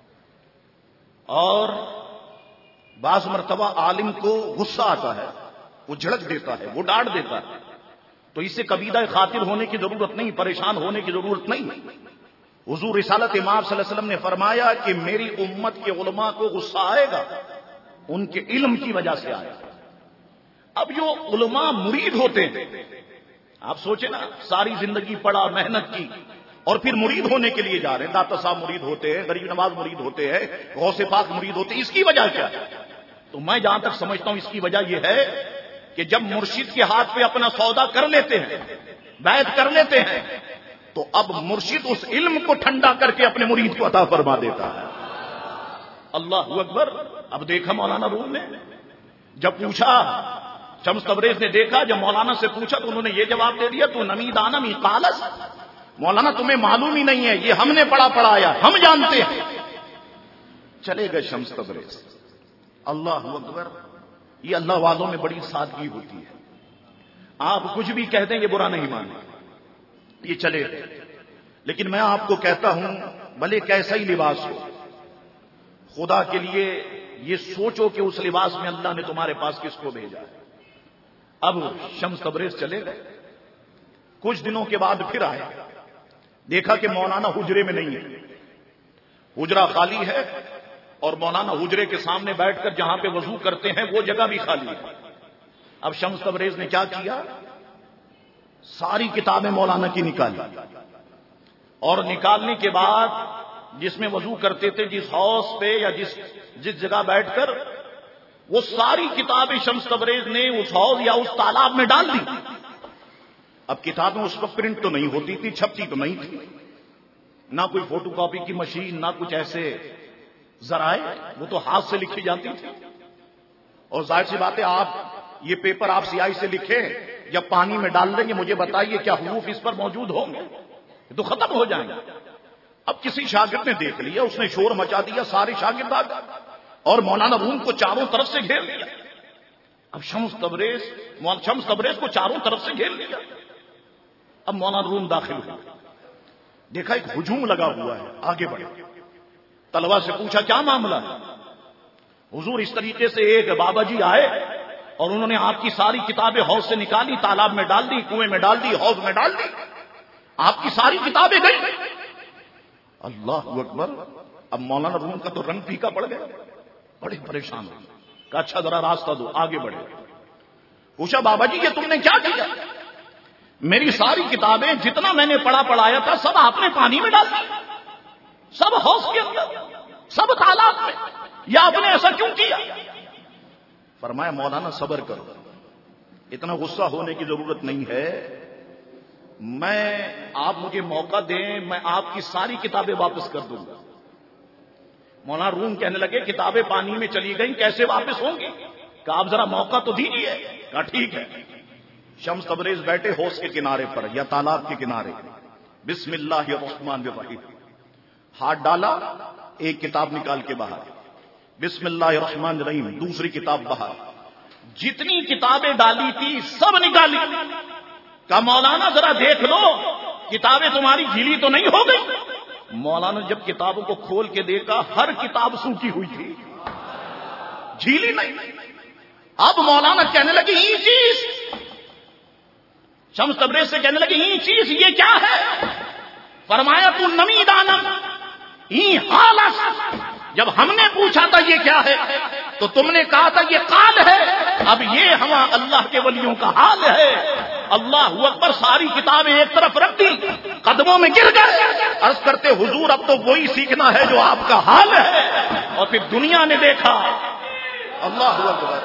اور بعض مرتبہ عالم کو غصہ آتا ہے، وہ جھڑک دیتا ہے، وہ ڈانٹ دیتا ہے، تو اس سے کبیدہ خاطر ہونے کی ضرورت نہیں، پریشان ہونے کی ضرورت نہیں. حضور رسالت امام صلی اللہ علیہ وسلم نے فرمایا کہ میری امت کے علماء کو غصہ آئے گا، ان کے علم کی وجہ سے آئے گا. اب جو علماء مرید ہوتے ہیں، آپ سوچیں نا، ساری زندگی پڑھا، محنت کی اور پھر مرید ہونے کے لیے جا رہے ہیں. داتا صاحب مرید ہوتے ہیں، غریب نواز مرید ہوتے ہیں، غوث پاک مرید ہوتے ہیں. اس کی وجہ کیا ہے؟ تو میں جہاں تک سمجھتا ہوں اس کی وجہ یہ ہے کہ جب مرشد کے ہاتھ پہ اپنا سودا کر لیتے ہیں، بیعت کر لیتے ہیں، تو اب مرشد اس علم کو ٹھنڈا کر کے اپنے مرید کو عطا فرما دیتا ہے. اللہ اکبر. اب دیکھا مولانا روم نے جب پوچھا، شمس تبریز نے دیکھا، جب مولانا سے پوچھا تو انہوں نے یہ جواب دے دیا تو نمی دانم قالس، مولانا تمہیں معلوم ہی نہیں ہے، یہ ہم نے پڑھایا، ہم جانتے ہیں. چلے گئے شمس تبریز. اللہ اکبر. یہ اللہ والوں میں بڑی سادگی ہوتی ہے. آپ کچھ بھی کہتے ہیں یہ برا نہیں مانے، یہ چلے، لیکن میں آپ کو کہتا ہوں بھلے کیسا ہی لباس ہو، خدا کے لیے یہ سوچو کہ اس لباس میں اللہ نے تمہارے پاس کس کو بھیجا ہے۔ اب شمس تبریز چلے گئے، کچھ دنوں کے بعد پھر آئے، دیکھا کہ مولانا حجرے میں نہیں ہے، حجرہ خالی ہے، اور مولانا حجرے کے سامنے بیٹھ کر جہاں پہ وضو کرتے ہیں وہ جگہ بھی خالی ہے۔ اب شمس تبریز نے کیا کیا، ساری کتابیں مولانا کی نکالی، اور نکالنے کے بعد جس میں وضو کرتے تھے، جس حوض پہ یا جس جگہ بیٹھ کر، وہ ساری کتابیں شمس تبریز نے اس حوض یا اس تالاب میں ڈال دی۔ اب کتابیں اس وقت پرنٹ تو نہیں ہوتی تھی، چھپتی تو نہیں تھی، نہ کوئی فوٹو کاپی کی مشین، نہ کچھ ایسے ذرائع، وہ تو ہاتھ سے لکھی جاتی تھی۔ اور ظاہر سی بات ہے، آپ یہ پیپر آپ سیاہی سے لکھیں یا پانی میں ڈال دیں گے، مجھے بتائیے کیا حروف اس پر موجود ہوں گے؟ یہ تو ختم ہو جائیں گے۔ اب کسی شاگرد نے دیکھ لیا، اس نے شور مچا دیا، سارے شاگرد آ گئے اور مولانا روم کو چاروں طرف سے گھیر لیا۔ اب شمس تبریز کو چاروں طرف سے گھیر لیا۔ اب مولانا روم داخل ہوا، دیکھا ایک ہجوم لگا ہوا ہے، آگے بڑھے، طلبا سے پوچھا کیا معاملہ ہے؟ حضور اس طریقے سے ایک بابا جی آئے اور انہوں نے آپ کی ساری کتابیں حوض سے نکالی، تالاب میں ڈال دی، کنویں میں ڈال دی، حوض میں ڈال دی، آپ کی ساری کتابیں گئی۔ اللہ اکبر! اب مولانا روم کا تو رنگ پھیکا پڑ گیا، بڑے پریشان ہو، کہا اچھا ذرا راستہ دو، آگے بڑھے۔ پوچھا بابا جی یہ تم نے کیا کیا؟ میری ساری کتابیں جتنا میں نے پڑھایا تھا سب آپ نے پانی میں ڈال دی، سب حوض کے اندر، سب تالاب میں، یا آپ نے ایسا کیوں کیا؟ فرمایا مولانا صبر کرو، اتنا غصہ ہونے کی ضرورت نہیں ہے، آپ مجھے موقع دیں، میں آپ کی ساری کتابیں واپس کر دوں گا۔ مولانا روم کہنے لگے کتابیں پانی میں چلی گئیں، کیسے واپس ہوں گی؟ کہا آپ ذرا موقع تو دیجیے۔ کہا ٹھیک ہے۔ شمس تبریز بیٹھے حوض کے کنارے پر یا تالاب کے کنارے، بسم اللہ الرحمن الرحیم، ہاتھ ڈالا، ایک کتاب نکال کے باہر، بسم اللہ الرحمن الرحیم، دوسری کتاب باہر، جتنی کتابیں ڈالی تھی سب نکالی۔ کہا مولانا ذرا دیکھ لو کتابیں تمہاری گیلی تو نہیں ہو گئی؟ مولانا جب کتابوں کو کھول کے دیکھا ہر کتاب سوکھی ہوئی تھی، جھیلی نہیں۔ اب مولانا کہنے لگے یہ چیز، شمس تبریز سے کہنے لگے یہ چیز یہ کیا ہے؟ فرمایا تو نمی دانم ای حالس، جب ہم نے پوچھا تھا یہ کیا ہے تو تم نے کہا تھا یہ قال ہے، اب یہ ہم اللہ کے ولیوں کا حال ہے۔ اللہ اکبر! ساری کتابیں ایک طرف رکھ دی، قدموں میں گر گئے، عرض کرتے حضور اب تو وہی سیکھنا ہے جو آپ کا حال ہے۔ اور پھر دنیا نے دیکھا، اللہ اکبر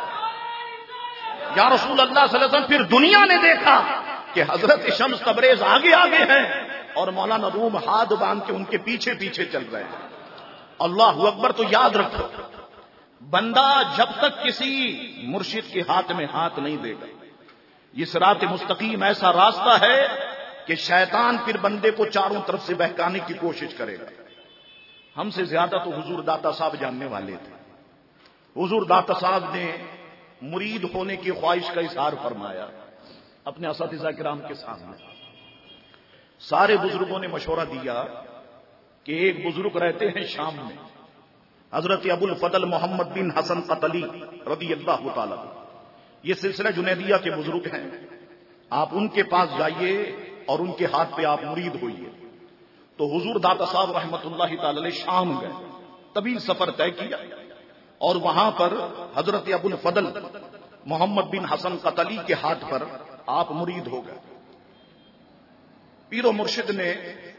یا رسول اللہ صلی اللہ علیہ وسلم، پھر دنیا نے دیکھا کہ حضرت شمس تبریز آگے آگے ہیں اور مولانا روم ہاتھ باندھ کے ان کے پیچھے پیچھے چل رہے ہیں۔ اللہ اکبر! تو یاد رکھو، بندہ جب تک کسی مرشد کے ہاتھ میں ہاتھ نہیں دے گا، یہ صراط مستقیم ایسا راستہ ہے کہ شیطان پھر بندے کو چاروں طرف سے بہکانے کی کوشش کرے گا۔ ہم سے زیادہ تو حضور داتا صاحب جاننے والے تھے۔ حضور داتا صاحب نے مرید ہونے کی خواہش کا اظہار فرمایا اپنے اساتذہ کرام کے سامنے۔ سارے بزرگوں نے مشورہ دیا کہ ایک بزرگ رہتے ہیں شام میں، حضرت ابو الفضل محمد بن حسن قتلی رضی اللہ تعالی، یہ سلسلہ جنیدیہ کے بزرگ ہیں، آپ ان کے پاس جائیے اور ان کے ہاتھ پہ آپ مرید ہوئیے۔ تو حضور داتا صاحب رحمت اللہ تعالی علیہ شام گئے، طویل سفر طے کیا اور وہاں پر حضرت ابو الفضل محمد بن حسن قتلی کے ہاتھ پر آپ مرید ہو گئے۔ پیر و مرشد نے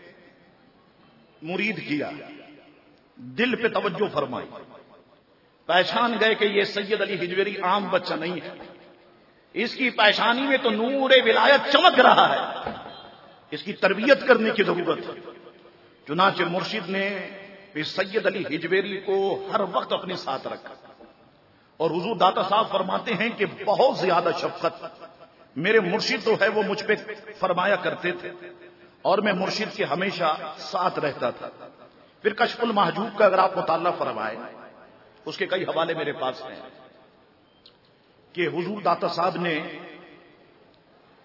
مرید کیا، دل پہ توجہ فرمائی، پہچان گئے کہ یہ سید علی ہجویری عام بچہ نہیں ہے، اس کی پیشانی میں تو نور ولایت چمک رہا ہے، اس کی تربیت کرنے کی ضرورت ہے۔ چنانچہ مرشد نے سید علی ہجویری کو ہر وقت اپنے ساتھ رکھا، اور حضور داتا صاحب فرماتے ہیں کہ بہت زیادہ شفقت میرے مرشد تو ہے وہ مجھ پہ فرمایا کرتے تھے، اور میں مرشد کے ہمیشہ ساتھ رہتا تھا۔ پھر کشف المحجوب کا اگر آپ مطالعہ فرمائیں، اس کے کئی حوالے میرے پاس ہیں کہ حضور داتا صاحب نے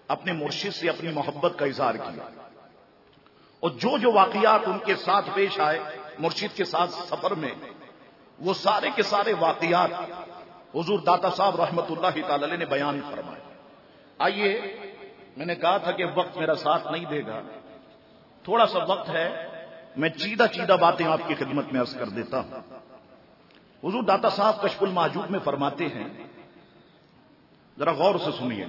اپنے مرشد سے اپنی محبت کا اظہار کیا، اور جو واقعات ان کے ساتھ پیش آئے مرشد کے ساتھ سفر میں، وہ سارے کے سارے واقعات حضور داتا صاحب رحمت اللہ تعالی علیہ نے بیان فرمائے۔ آئیے، میں نے کہا تھا کہ وقت میرا ساتھ نہیں دے گا، تھوڑا سا وقت ہے، میں چیدہ باتیں آپ کی خدمت میں عرض کر دیتا ہوں۔ حضور داتا صاحب کشف المحجوب میں فرماتے ہیں، ذرا غور سے سنیے،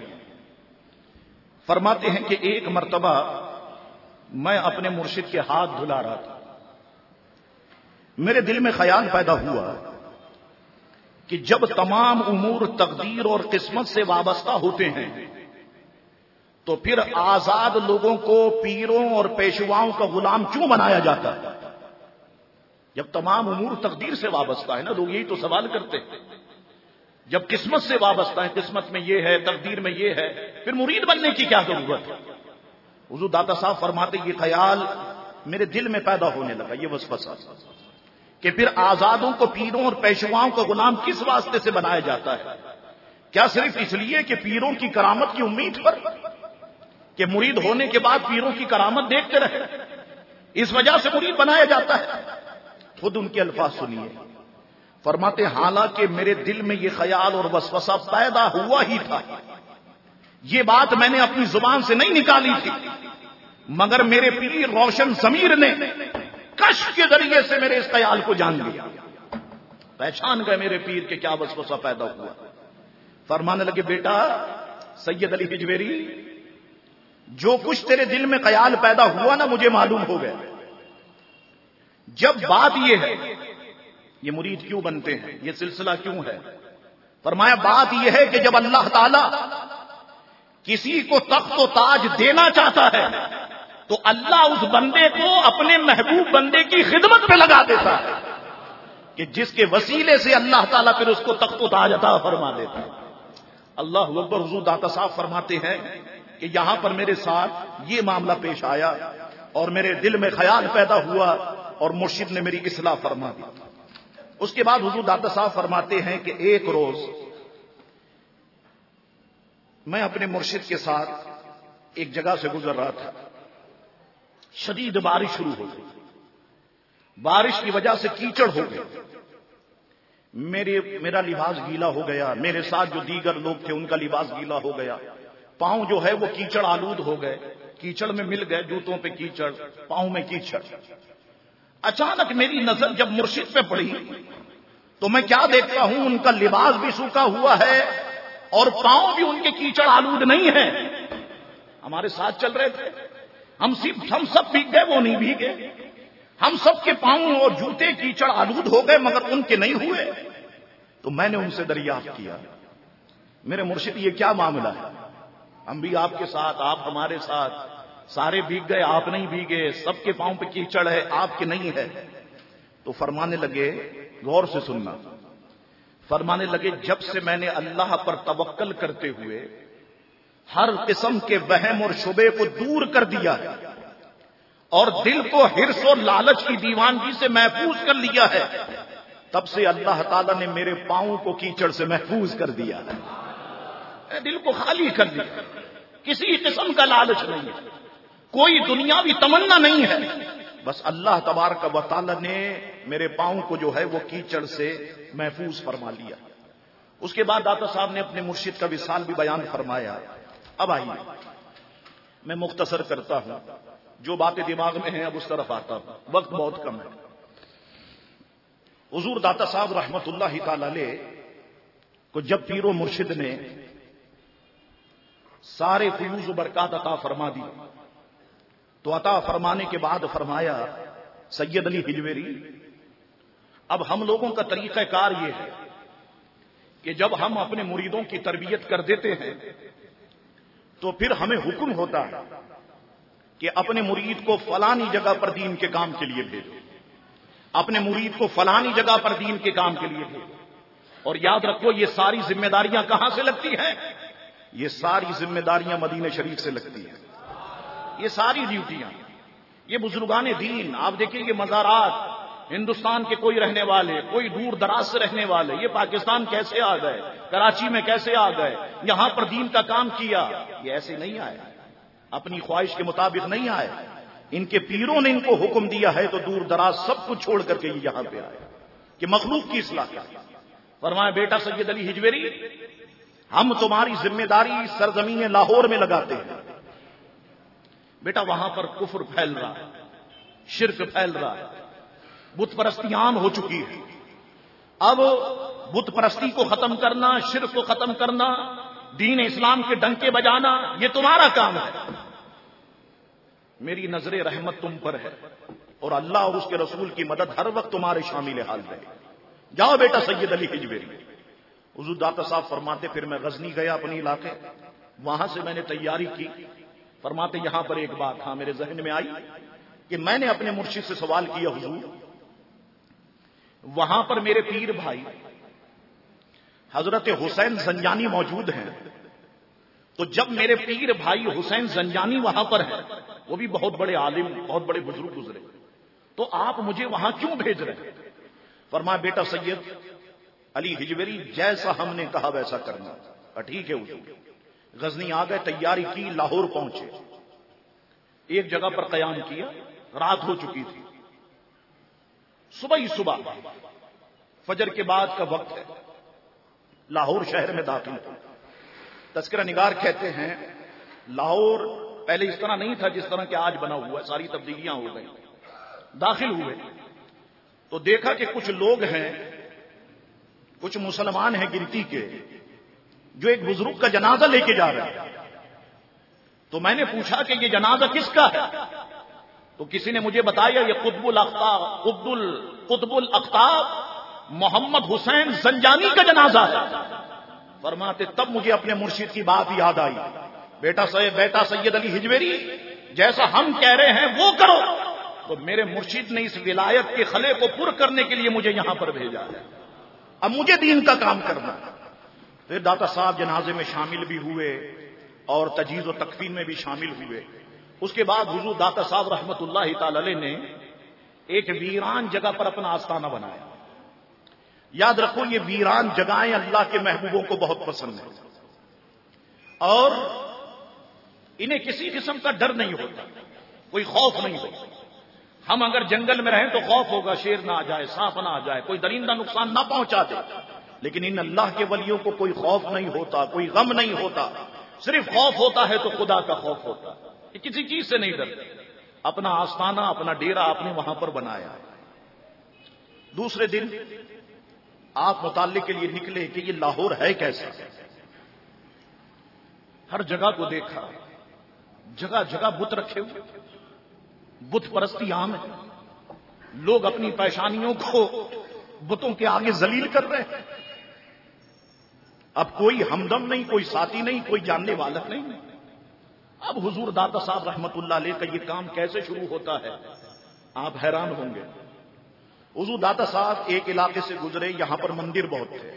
فرماتے ہیں کہ ایک مرتبہ میں اپنے مرشد کے ہاتھ دھلا رہا تھا، میرے دل میں خیال پیدا ہوا کہ جب تمام امور تقدیر اور قسمت سے وابستہ ہوتے ہیں تو پھر آزاد لوگوں کو پیروں اور پیشواؤں کا غلام کیوں بنایا جاتا ہے؟ جب تمام امور تقدیر سے وابستہ ہے نا، لوگ یہی تو سوال کرتے ہیں، جب قسمت سے وابستہ ہے، قسمت میں یہ ہے، تقدیر میں یہ ہے، پھر مرید بننے کی کیا ضرورت ہے؟ حضور داتا صاحب فرماتے یہ خیال میرے دل میں پیدا ہونے لگا، یہ وسوسہ کہ پھر آزادوں کو پیروں اور پیشواؤں کا غلام کس واسطے سے بنایا جاتا ہے؟ کیا صرف اس لیے کہ پیروں کی کرامت کی امید پر، کہ مرید ہونے کے بعد پیروں کی کرامت دیکھتے رہے، اس وجہ سے مرید بنایا جاتا ہے؟ خود ان کے الفاظ سنیے، فرماتے حالانکہ میرے دل میں یہ خیال اور وسوسہ پیدا ہوا ہی تھا، یہ بات میں نے اپنی زبان سے نہیں نکالی تھی، مگر میرے پیر روشن ضمیر نے کشف کے ذریعے سے میرے اس خیال کو جان لیا، پہچان گئے میرے پیر کے کیا وسوسہ پیدا ہوا۔ فرمانے لگے بیٹا سید علی ہجویری، جو کچھ تیرے دل میں خیال پیدا ہوا نا مجھے معلوم ہو گیا۔ جب بات یہ ہے یہ مرید کیوں بنتے ہیں، یہ سلسلہ کیوں ہے؟ فرمایا بات یہ ہے کہ جب اللہ تعالی کسی کو تخت و تاج دینا چاہتا ہے تو اللہ اس بندے کو اپنے محبوب بندے کی خدمت پہ لگا دیتا ہے، کہ جس کے وسیلے سے اللہ تعالیٰ پھر اس کو تخت و تاج عطا فرما دیتا ہے۔ اللہ اکبر۔ حضور داتا صاحب فرماتے ہیں کہ یہاں پر میرے ساتھ یہ معاملہ پیش آیا اور میرے دل میں خیال پیدا ہوا اور مرشد نے میری اصلاح فرما دی۔ اس کے بعد حضور داتا صاحب فرماتے ہیں کہ ایک روز میں اپنے مرشد کے ساتھ ایک جگہ سے گزر رہا تھا، شدید بارش شروع ہو گئی، بارش کی وجہ سے کیچڑ ہو گئی، میرا لباس گیلا ہو گیا، میرے ساتھ جو دیگر لوگ تھے ان کا لباس گیلا ہو گیا، پاؤں جو ہے وہ کیچڑ آلود ہو گئے، کیچڑ میں مل گئے، جوتوں پہ کیچڑ، پاؤں میں کیچڑ۔ اچانک میری نظر جب مرشد پہ پڑی تو میں کیا دیکھتا ہوں، ان کا لباس بھی سوکھا ہوا ہے اور پاؤں بھی ان کے کیچڑ آلود نہیں ہے۔ ہمارے ساتھ چل رہے تھے، ہم سب بھیگ گئے، وہ نہیں بھیگے، ہم سب کے پاؤں اور جوتے کیچڑ آلود ہو گئے مگر ان کے نہیں ہوئے۔ تو میں نے ان سے دریافت کیا، میرے مرشد یہ کیا معاملہ ہے؟ ہم بھی آپ کے ساتھ، آپ ہمارے ساتھ، سارے بھیگ گئے، آپ نہیں بھیگے، سب کے پاؤں پہ کیچڑ ہے، آپ کے نہیں ہے۔ تو فرمانے لگے، غور سے سننا، فرمانے لگے جب سے میں نے اللہ پر توکل کرتے ہوئے ہر قسم کے وہم اور شبے کو دور کر دیا ہے اور دل کو حرص اور لالچ کی دیوانگی سے محفوظ کر لیا ہے، تب سے اللہ تعالیٰ نے میرے پاؤں کو کیچڑ سے محفوظ کر دیا ہے، دل کو خالی کر دیا، کسی قسم کا لالچ نہیں ہے، کوئی دنیاوی تمنا نہیں ہے، بس اللہ تبارک و تعالی نے میرے پاؤں کو جو ہے وہ کیچڑ سے محفوظ فرما لیا۔ اس کے بعد داتا صاحب نے اپنے مرشد کا وصال بھی بیان فرمایا۔ اب آئیے میں مختصر کرتا ہوں، جو باتیں دماغ میں ہیں اب اس طرف آتا ہوں، وقت بہت کم ہے۔ حضور داتا صاحب رحمت اللہ تعالی علیہ کو جب پیر و مرشد نے سارے فیوز و برکات عطا فرما دی تو عطا فرمانے کے بعد فرمایا سید علی ہجویری، اب ہم لوگوں کا طریقہ کار یہ ہے کہ جب ہم اپنے مریدوں کی تربیت کر دیتے ہیں تو پھر ہمیں حکم ہوتا ہے کہ اپنے مرید کو فلانی جگہ پر دین کے کام کے لیے بھیجو، اپنے مرید کو فلانی جگہ پر دین کے کام کے لیے بھیجو۔ اور یاد رکھو یہ ساری ذمہ داریاں کہاں سے لگتی ہیں؟ یہ ساری ذمہ داریاں مدینہ شریف سے لگتی ہیں، یہ ساری ڈیوٹیاں، یہ بزرگان دین، آپ دیکھیں یہ مزارات، ہندوستان کے کوئی رہنے والے، کوئی دور دراز سے رہنے والے یہ پاکستان کیسے آ گئے، کراچی میں کیسے آ گئے، یہاں پر دین کا کام کیا، یہ ایسے نہیں آئے، اپنی خواہش کے مطابق نہیں آئے، ان کے پیروں نے ان کو حکم دیا ہے تو دور دراز سب کچھ چھوڑ کر کے یہ یہاں پہ آئے کہ مخلوق کی اصلاح کا۔ فرمایا بیٹا سید علی ہجویری، ہم تمہاری ذمہ داری سرزمین لاہور میں لگاتے ہیں۔ بیٹا وہاں پر کفر پھیل رہا ہے، شرک پھیل رہا ہے، بت پرستی عام ہو چکی ہے۔ اب بت پرستی کو ختم کرنا، شرک کو ختم کرنا، دین اسلام کے ڈنکے بجانا، یہ تمہارا کام ہے۔ میری نظر رحمت تم پر ہے اور اللہ اور اس کے رسول کی مدد ہر وقت تمہارے شامل حال رہے۔ جاؤ بیٹا سید علی ہجویری۔ حضور داتا صاحب فرماتے پھر میں غزنی گیا اپنے علاقے، وہاں سے میں نے تیاری کی۔ فرماتے یہاں پر ایک بات میرے ذہن میں آئی کہ میں نے اپنے مرشد سے سوال کیا، حضور وہاں پر میرے پیر بھائی حضرت حسین زنجانی موجود ہیں، تو جب میرے پیر بھائی حسین زنجانی وہاں پر ہیں، وہ بھی بہت بڑے عالم، بہت بڑے بزرگ گزرے، تو آپ مجھے وہاں کیوں بھیج رہے ہیں؟ فرمایا بیٹا سید علی ہجویری جیسا ہم نے کہا ویسا کرنا۔ ٹھیک ہے حضور۔ غزنی آ گئے، تیاری کی، لاہور پہنچے، ایک جگہ پر قیام کیا، رات ہو چکی تھی، صبح ہی صبح فجر کے بعد کا وقت ہے، لاہور شہر میں داخل ہو۔ تذکرہ نگار کہتے ہیں لاہور پہلے اس طرح نہیں تھا جس طرح کہ آج بنا ہوا ہے، ساری تبدیلیاں ہو گئی۔ داخل ہوئے تو دیکھا کہ کچھ لوگ ہیں، کچھ مسلمان ہیں گنتی کے، جو ایک بزرگ کا جنازہ لے کے جا رہے ہیں۔ تو میں نے پوچھا کہ یہ جنازہ کس کا ہے؟ تو کسی نے مجھے بتایا یہ قطب الاقطاب محمد حسین زنجانی کا جنازہ ہے۔ فرماتے تب مجھے اپنے مرشد کی بات یاد آئی، بیٹا سید علی ہجویری جیسا ہم کہہ رہے ہیں وہ کرو۔ تو میرے مرشد نے اس ولایت کے خلے کو پر کرنے کے لیے مجھے یہاں پر بھیجا ہے، اب مجھے دین کا کام کرنا ہے۔ پھر داتا صاحب جنازے میں شامل بھی ہوئے اور تجہیز و تکفین میں بھی شامل ہوئے۔ اس کے بعد حضور داتا صاحب رحمت اللہ تعالی علیہ نے ایک ویران جگہ پر اپنا آستانہ بنایا۔ یاد رکھو یہ ویران جگہیں اللہ کے محبوبوں کو بہت پسند ہیں اور انہیں کسی قسم کا ڈر نہیں ہوتا، کوئی خوف نہیں ہوتا۔ ہم اگر جنگل میں رہیں تو خوف ہوگا شیر نہ آ جائے، سانپ نہ آ جائے، کوئی درندہ نقصان نہ پہنچا دے، لیکن ان اللہ کے ولیوں کو کوئی خوف نہیں ہوتا، کوئی غم نہیں ہوتا، صرف خوف ہوتا ہے تو خدا کا خوف ہوتا ہے، یہ کسی چیز سے نہیں ڈرتے۔ اپنا آستانہ، اپنا ڈیرا آپ نے وہاں پر بنایا۔ دوسرے دن آپ مطالعے کے لیے نکلے کہ یہ لاہور ہے کیسا۔ ہر جگہ کو دیکھا، جگہ جگہ بت رکھے ہوئے، بت پرستی عام ہے، لوگ اپنی پیشانیوں کو بتوں کے آگے ذلیل کر رہے ہیں۔ اب کوئی ہمدم نہیں، کوئی ساتھی نہیں، کوئی جاننے والا نہیں۔ اب حضور داتا صاحب رحمت اللہ علیہ کا یہ کام کیسے شروع ہوتا ہے آپ حیران ہوں گے۔ حضور داتا صاحب ایک علاقے سے گزرے، یہاں پر مندر بہت تھے،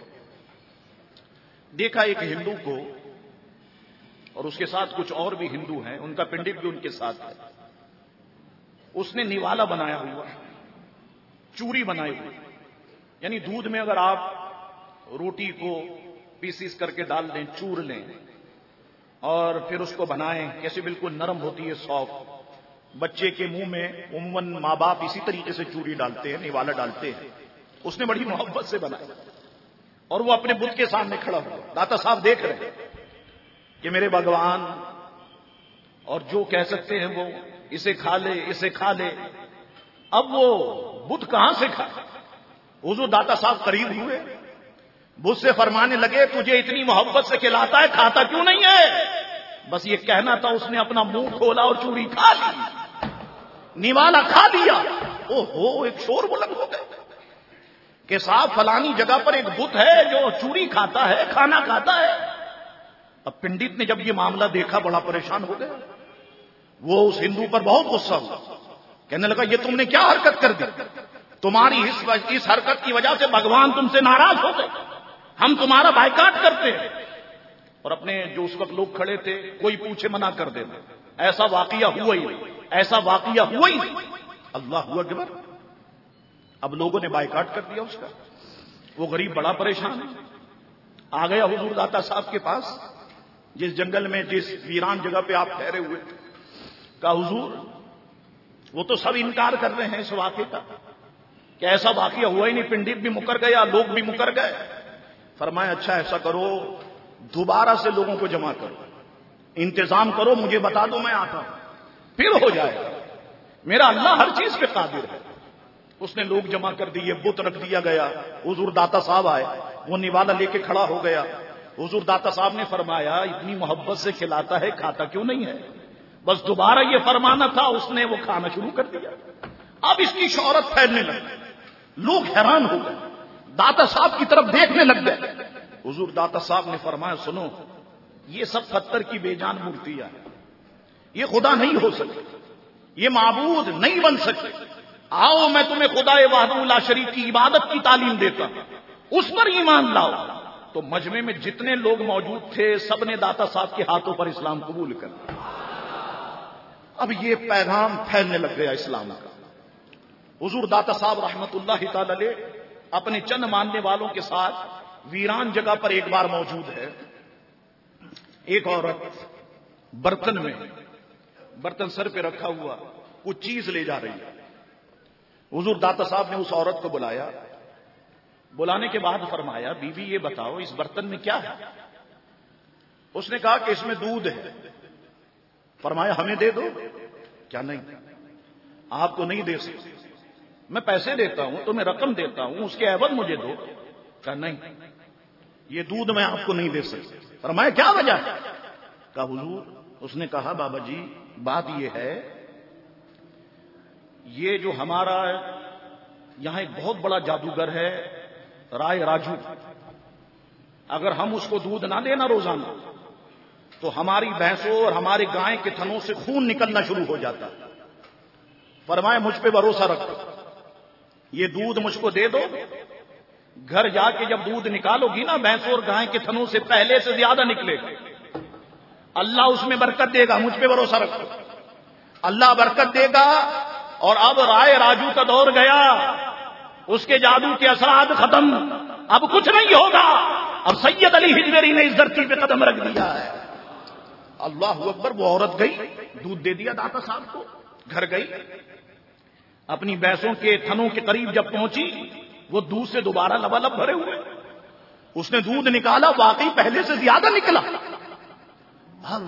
دیکھا ایک ہندو کو اور اس کے ساتھ کچھ اور بھی ہندو ہیں، ان کا پنڈت بھی ان کے ساتھ ہے۔ اس نے نیوالا بنایا ہوا، چوری بنائی ہوئی، یعنی دودھ میں اگر آپ روٹی کو پیسز کر کے ڈال دیں، چور لیں اور پھر اس کو بنائیں، کیسے بالکل نرم ہوتی ہے، سافٹ۔ بچے کے منہ میں عموماً ماں باپ اسی طریقے سے چوری ڈالتے ہیں، نیوالا ڈالتے ہیں۔ اس نے بڑی محبت سے بنایا اور وہ اپنے بت کے سامنے کھڑا ہوا۔ داتا صاحب دیکھ رہے ہیں کہ میرے بھگوان، اور جو کہہ سکتے ہیں وہ اسے کھا لے، اسے کھا لے۔ اب وہ بت کہاں سے کھا؟ حضور داتا صاحب قریب ہوئے، بت سے فرمانے لگے تجھے اتنی محبت سے کھلاتا ہے، کھاتا کیوں نہیں ہے؟ بس یہ کہنا تھا، اس نے اپنا منہ کھولا اور چوری کھا لی، نیوالا کھا لیا۔ او ہو، ایک شور بلند ہو گئے کہ صاحب فلانی جگہ پر ایک بت ہے جو چوری کھاتا ہے، کھانا کھاتا ہے۔ اب پنڈت نے جب یہ معاملہ دیکھا بڑا پریشان ہو گیا، وہ اس ہندو پر بہت غصہ ہوا، کہنے لگا یہ تم نے کیا حرکت کر دی؟ تمہاری اس حرکت کی وجہ سے بھگوان تم سے ناراض ہو گئے، ہم تمہارا بائیکاٹ کرتے ہیں۔ اور اپنے جو اس وقت لوگ کھڑے تھے کوئی پوچھے منع کر دیتے، ایسا واقعہ ہوا ہی نہیں، ایسا واقعہ ہوا ہی نہیں۔ اللہ اکبر۔ اب لوگوں نے بائیکاٹ کر دیا اس کا. وہ غریب بڑا پریشان ہے. آ گیا حضور داتا صاحب کے پاس، جس جنگل میں جس ویران جگہ پہ آپ ٹھہرے ہوئے. کہا حضور وہ تو سب انکار کر رہے ہیں اس واقعے کا کہ ایسا واقعہ ہوا ہی نہیں، پنڈت بھی مکر گیا، لوگ بھی مکر گئے. فرمایا اچھا ایسا کرو، دوبارہ سے لوگوں کو جمع کرو، انتظام کرو، مجھے بتا دو، میں آتا ہوں، پھر ہو جائے گا. میرا اللہ ہر چیز پہ قادر ہے. اس نے لوگ جمع کر دیے، بت رکھ دیا گیا. حضور داتا صاحب آئے، وہ نوالا لے کے کھڑا ہو گیا. حضور داتا صاحب نے فرمایا اتنی محبت سے کھلاتا ہے، کھاتا کیوں نہیں ہے؟ بس دوبارہ یہ فرمانا تھا، اس نے وہ کھانا شروع کر دیا. اب اس کی شہرت پھیلنے لگی، لوگ حیران ہو گئے، داتا صاحب کی طرف دیکھنے لگ گئے. حضور داتا صاحب نے فرمایا سنو، یہ سب پتھر کی بے جان مورتیاں ہیں، یہ خدا نہیں ہو سکتے، یہ معبود نہیں بن سکتے. آؤ میں تمہیں خدا وحدہ لا شریک کی عبادت کی تعلیم دیتا ہوں، اس پر ایمان لاؤ. تو مجمع میں جتنے لوگ موجود تھے سب نے داتا صاحب کے ہاتھوں پر اسلام قبول کر لیا. اب یہ پیغام پھیلنے لگ گیا اسلام کا. حضور داتا صاحب رحمت اللہ تعالی علیہ اپنے چند ماننے والوں کے ساتھ ویران جگہ پر ایک بار موجود ہے. ایک عورت برتن میں، برتن سر پہ رکھا ہوا کچھ چیز لے جا رہی ہے. حضور داتا صاحب نے اس عورت کو بلایا. بلانے کے بعد فرمایا بی بی یہ بتاؤ اس برتن میں کیا ہے؟ اس نے کہا کہ اس میں دودھ ہے. فرمایا ہمیں دے دو. کیا نہیں، آپ کو نہیں دے سکتے، میں پیسے دیتا ہوں، تمہیں رقم دیتا ہوں، اس کے عوض مجھے دو. کہا نہیں، یہ دودھ میں آپ کو نہیں دے سکتا. فرمایا کیا وجہ ہے؟ کہا حضور، اس نے کہا بابا جی بات یہ ہے، یہ جو ہمارا یہاں ایک بہت بڑا جادوگر ہے رائے راجو، اگر ہم اس کو دودھ نہ دینا روزانہ تو ہماری بھینسوں اور ہمارے گائے کے تھنوں سے خون نکلنا شروع ہو جاتا. فرمایا مجھ پہ بھروسہ رکھو، یہ دودھ مجھ کو دے دو، گھر جا کے جب دودھ نکالو گی نا بھینسوں اور گائے کے تھنوں سے پہلے سے زیادہ نکلے گا، اللہ اس میں برکت دے گا. مجھ پہ بھروسہ رکھو، اللہ برکت دے گا. اور اب رائے راجو کا دور گیا، اس کے جادو کے اثرات ختم، اب کچھ نہیں ہوگا. اب سید علی ہجویری نے اس دھرتی پہ قدم رکھ دیا ہے. اللہ اکبر. وہ عورت گئی، دودھ دے دیا داتا صاحب کو، گھر گئی، اپنی بھینسوں کے تھنوں کے قریب جب پہنچی وہ دودھ سے دوبارہ لبالب بھرے ہوئے. اس نے دودھ نکالا، واقعی پہلے سے زیادہ نکلا. اب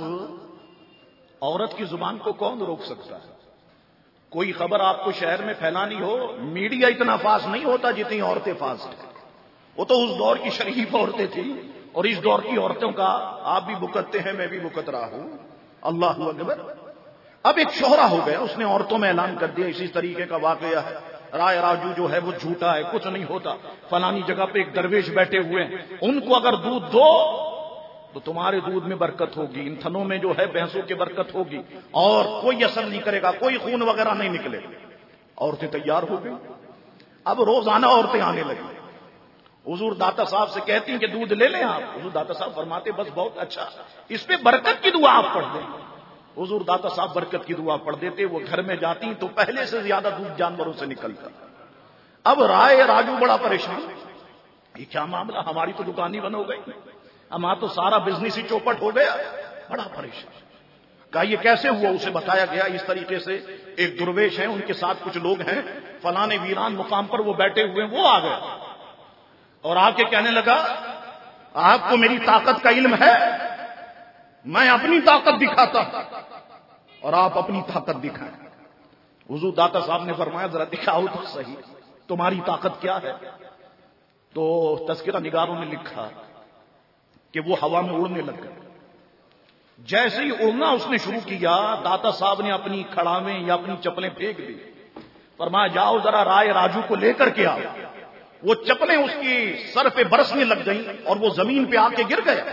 عورت کی زبان کو کون روک سکتا ہے؟ کوئی خبر آپ کو شہر میں پھیلانی ہو، میڈیا اتنا فاسٹ نہیں ہوتا جتنی عورتیں فاسٹ ہیں. وہ تو اس دور کی شریف عورتیں تھیں، اور اس دور کی عورتوں کا آپ بھی بکتتے ہیں، میں بھی بکت رہا ہوں. اللہ اکبر. اب ایک شہرہ ہو گیا، اس نے عورتوں میں اعلان کر دیا اسی طریقے کا واقعہ ہے، رائے راجو جو ہے وہ جھوٹا ہے، کچھ نہیں ہوتا. فلانی جگہ پہ ایک درویش بیٹھے ہوئے ہیں، ان کو اگر دودھ دو تو تمہارے دودھ میں برکت ہوگی، ان تھنوں میں جو ہے بھینسوں کی برکت ہوگی، اور کوئی اثر نہیں کرے گا، کوئی خون وغیرہ نہیں نکلے گا. عورتیں تیار ہو گئی. اب روزانہ عورتیں آنے لگی. حضور داتا صاحب سے کہتی ہیں کہ دودھ لے لیں آپ. حضور داتا صاحب فرماتے بس بہت اچھا، اس پہ برکت کی دعا آپ پڑھ دیں. حضور داتا صاحب برکت کی دعا پڑھ دیتے. وہ گھر میں جاتی تو پہلے سے زیادہ دودھ جانوروں سے نکلتا. اب رائے راجو بڑا پریشان، یہ کیا معاملہ، ہماری تو دکان ہی بند ہو گئی، ہمارا تو سارا بزنس ہی چوپٹ ہو گیا. بڑا پریشان. کہا یہ کیسے ہوا؟ اسے بتایا گیا اس طریقے سے ایک درویش ہیں، ان کے ساتھ کچھ لوگ ہیں، فلانے ویران مقام پر وہ بیٹھے ہوئے ہیں. وہ آ گئے اور آ کے کہنے لگا آپ کو میری طاقت کا علم ہے، میں اپنی طاقت دکھاتا ہوں اور آپ اپنی طاقت دکھائیں. حضور داتا صاحب نے فرمایا ذرا دکھاؤ تو صحیح تمہاری طاقت کیا ہے. تو تذکرہ نگاروں نے لکھا کہ وہ ہوا میں اڑنے لگ گئے. جیسے ہی اڑنا اس نے شروع کیا، داتا صاحب نے اپنی کھڑاویں یا اپنی چپلیں پھینک دی. فرمایا جاؤ ذرا رائے راجو کو لے کر کے آؤ. وہ چپلیں اس کی سر پہ برسنے لگ گئیں اور وہ زمین پہ آ کے گر گیا.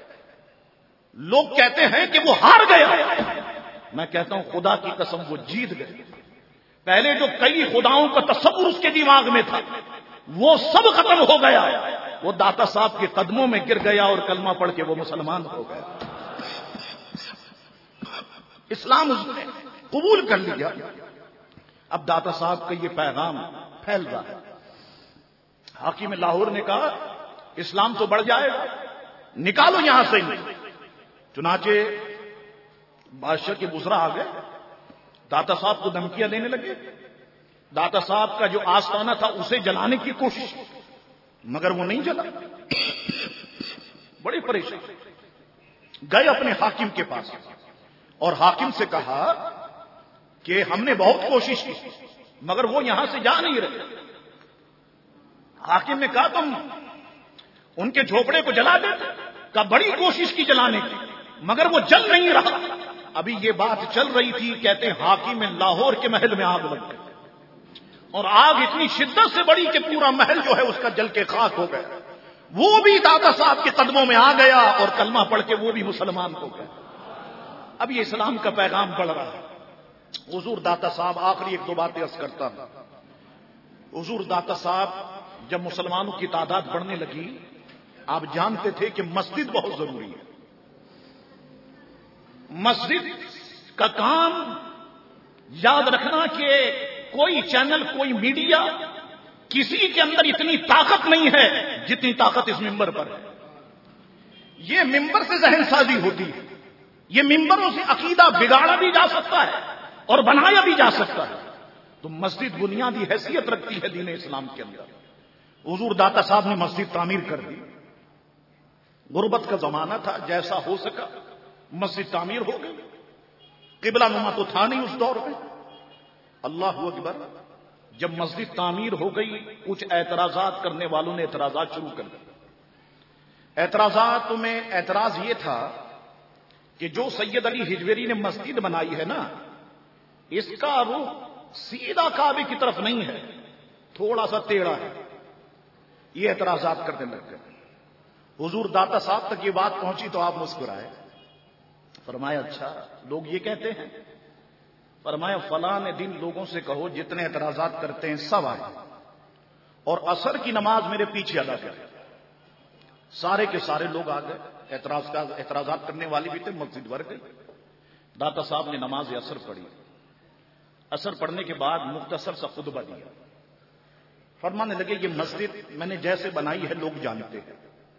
لوگ کہتے ہیں کہ وہ ہار گیا. میں کہتا ہوں خدا کی قسم وہ جیت گئے. پہلے جو کئی خداؤں کا تصور اس کے دماغ میں تھا وہ سب ختم ہو گیا. وہ داتا صاحب کے قدموں میں گر گیا اور کلمہ پڑھ کے وہ مسلمان ہو گیا. اسلام اس نے قبول کر لیا. اب داتا صاحب کا یہ پیغام پھیل رہا ہے۔ حاکم لاہور نے کہا اسلام تو بڑھ جائے گا، نکالو یہاں سے۔ چنانچہ بادشاہ کے وزراء آ گئے، داتا صاحب کو دھمکیاں دینے لگے، داتا صاحب کا جو آستانہ تھا اسے جلانے کی کوشش، مگر وہ نہیں جلا۔ بڑے پریشان گئے اپنے حاکم کے پاس اور حاکم سے کہا کہ ہم نے بہت کوشش کی مگر وہ یہاں سے جا نہیں رہے۔ حاکم نے کہا تم ان کے جھوپڑے کو جلا دیتے، کہا بڑی کوشش کی جلانے کی مگر وہ جل نہیں رہا۔ ابھی یہ بات چل رہی تھی، کہتے ہیں حاکم لاہور کے محل میں آگ لگ گئی، اور آگ اتنی شدت سے بڑی کہ پورا محل جو ہے اس کا جل کے خاک ہو گیا۔ وہ بھی داتا صاحب کے قدموں میں آ گیا اور کلمہ پڑھ کے وہ بھی مسلمان ہو گیا۔ اب یہ اسلام کا پیغام بڑھ رہا ہے۔ حضور داتا صاحب، آخری ایک دو باتیں عرض کرتا ہوں۔ حضور داتا صاحب جب مسلمانوں کی تعداد بڑھنے لگی، آپ جانتے تھے کہ مسجد بہت ضروری ہے۔ مسجد کا کام یاد رکھنا کہ کوئی چینل، کوئی میڈیا، کسی کے اندر اتنی طاقت نہیں ہے جتنی طاقت اس ممبر پر ہے۔ یہ ممبر سے ذہن سازی ہوتی ہے، یہ ممبروں سے عقیدہ بگاڑا بھی جا سکتا ہے اور بنایا بھی جا سکتا ہے۔ تو مسجد بنیادی حیثیت رکھتی ہے دین اسلام کے اندر۔ حضور داتا صاحب نے مسجد تعمیر کر دی، غربت کا زمانہ تھا، جیسا ہو سکا مسجد تعمیر ہو گئی۔ قبلہ نما تو تھا نہیں اس دور میں۔ اللہ اکبر، جب مسجد تعمیر ہو گئی کچھ اعتراضات کرنے والوں نے اعتراضات شروع کر دیے۔ اعتراضات میں اعتراض یہ تھا کہ جو سید علی ہجویری نے مسجد بنائی ہے نا، اس کا رخ سیدھا کعبے کی طرف نہیں ہے، تھوڑا سا ٹیڑھا ہے۔ یہ اعتراضات کرنے لگ گئے۔ حضور داتا صاحب تک یہ بات پہنچی تو آپ مسکرائے، فرمایا اچھا لوگ یہ کہتے ہیں؟ فرمایا فلاں دن لوگوں سے کہو جتنے اعتراضات کرتے ہیں سب آئے اور عصر کی نماز میرے پیچھے ادا کریں۔ سارے کے سارے لوگ آ گئے، اعتراضات کرنے والے بھی تھے، مسجد بھر گئی۔ داتا صاحب نے نماز عصر پڑھی، عصر پڑھنے کے بعد مختصر سا خطبہ دیا، فرمانے لگے یہ مسجد میں نے جیسے بنائی ہے لوگ جانتے ہیں،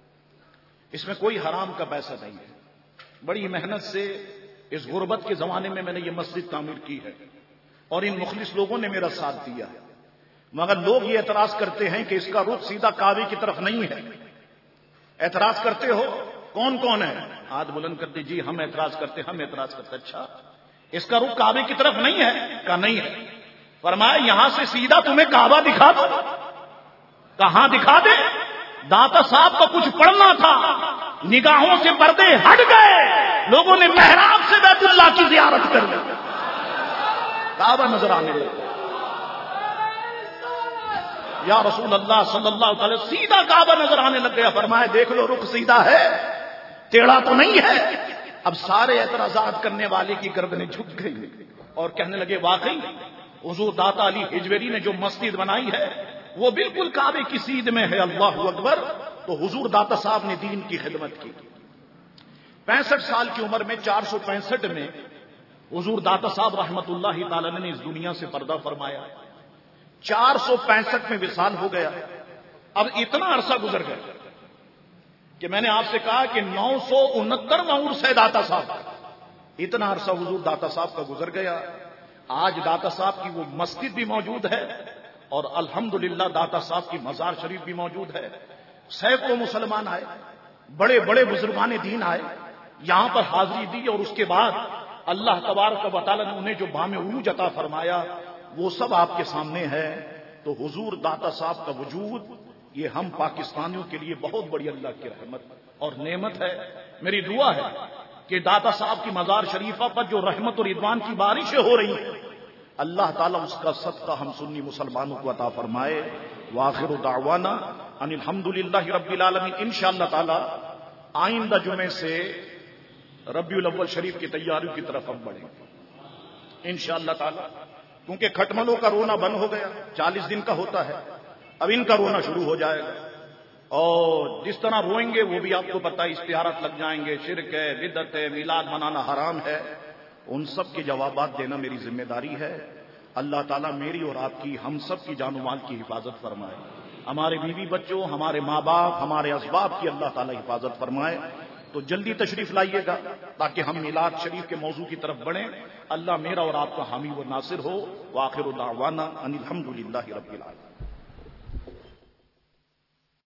اس میں کوئی حرام کا پیسہ نہیں ہے، بڑی محنت سے اس غربت کے زمانے میں میں نے یہ مسجد تعمیر کی ہے اور ان مخلص لوگوں نے میرا ساتھ دیا ہے، مگر لوگ یہ اعتراض کرتے ہیں کہ اس کا رخ سیدھا کعبے کی طرف نہیں ہے۔ اعتراض کرتے ہو؟ کون کون ہے؟ ہاتھ بلند کرتے، جی ہم اعتراض کرتے، ہم اعتراض کرتے۔ اچھا اس کا رخ کعبے کی طرف نہیں ہے؟ کہا نہیں ہے۔ فرمایا یہاں سے سیدھا تمہیں کعبہ دکھا دو؟ کہاں دکھا دے؟ داتا صاحب کو کچھ پڑھنا تھا، نگاہوں سے پردے ہٹ گئے، لوگوں نے محراب سے بیت اللہ کی زیارت کر لی، کعبہ نظر آنے لگا۔ یا رسول اللہ صلی اللہ تعالی سیدھا کعبہ نظر آنے لگ گیا۔ فرمایا دیکھ لو رخ سیدھا ہے، ٹیڑھا تو نہیں ہے۔ اب سارے اعتراضات کرنے والے کی گردنیں جھک گئی اور کہنے لگے واقعی حضور داتا علی ہجویری نے جو مسجد بنائی ہے وہ بالکل کعبے کی سیدھ میں ہے۔ اللہ اکبر۔ تو حضور داتا صاحب نے دین کی خدمت کی۔ 65 سال کی عمر میں 465 میں حضور داتا صاحب رحمت اللہ تعالی نے اس دنیا سے پردہ فرمایا۔ 465 میں وصال ہو گیا۔ اب اتنا عرصہ گزر گیا کہ میں نے آپ سے کہا کہ 969واں عرس ہے داتا صاحب، اتنا عرصہ حضور داتا صاحب کا گزر گیا۔ آج داتا صاحب کی وہ مسجد بھی موجود ہے اور الحمدللہ داتا صاحب کی مزار شریف بھی موجود ہے۔ سینکڑوں مسلمان آئے، بڑے بڑے بزرگان دین آئے، یہاں پر حاضری دی اور اس کے بعد اللہ تبارک و تعالی نے انہیں جو بام عروج عطا فرمایا وہ سب آپ کے سامنے ہے۔ تو حضور داتا صاحب کا وجود یہ ہم پاکستانیوں کے لیے بہت بڑی اللہ کی رحمت اور نعمت ہے۔ میری دعا ہے کہ داتا صاحب کی مزار شریفہ پر جو رحمت اور رضوان کی بارشیں ہو رہی ہیں اللہ تعالیٰ اس کا صدقہ ہم سنی مسلمانوں کو عطا فرمائے۔ وآخر دعوانا ان الحمدللہ رب العالمین۔ انشاءاللہ تعالی آئندہ جمعے سے ربیع الاول شریف کی تیاریوں کی طرف ہم بڑھیں گے انشاءاللہ تعالی، کیونکہ کھٹملوں کا رونا بند ہو گیا، 40 دن کا ہوتا ہے، اب ان کا رونا شروع ہو جائے گا، اور جس طرح روئیں گے وہ بھی آپ کو پتہ اشتہارات لگ جائیں گے، شرک ہے، بدعت ہے، میلاد منانا حرام ہے، ان سب کے جوابات دینا میری ذمہ داری ہے۔ اللہ تعالیٰ میری اور آپ کی، ہم سب کی جان و مال کی حفاظت فرمائے، ہمارے بیوی بچوں، ہمارے ماں باپ، ہمارے اسباب کی اللہ تعالیٰ حفاظت فرمائے۔ تو جلدی تشریف لائیے گا تاکہ ہم میلاد شریف کے موضوع کی طرف بڑھیں۔ اللہ میرا اور آپ کا حامی و ناصر ہو۔ وآخر دعوانا ان الحمد للہ رب العالمین۔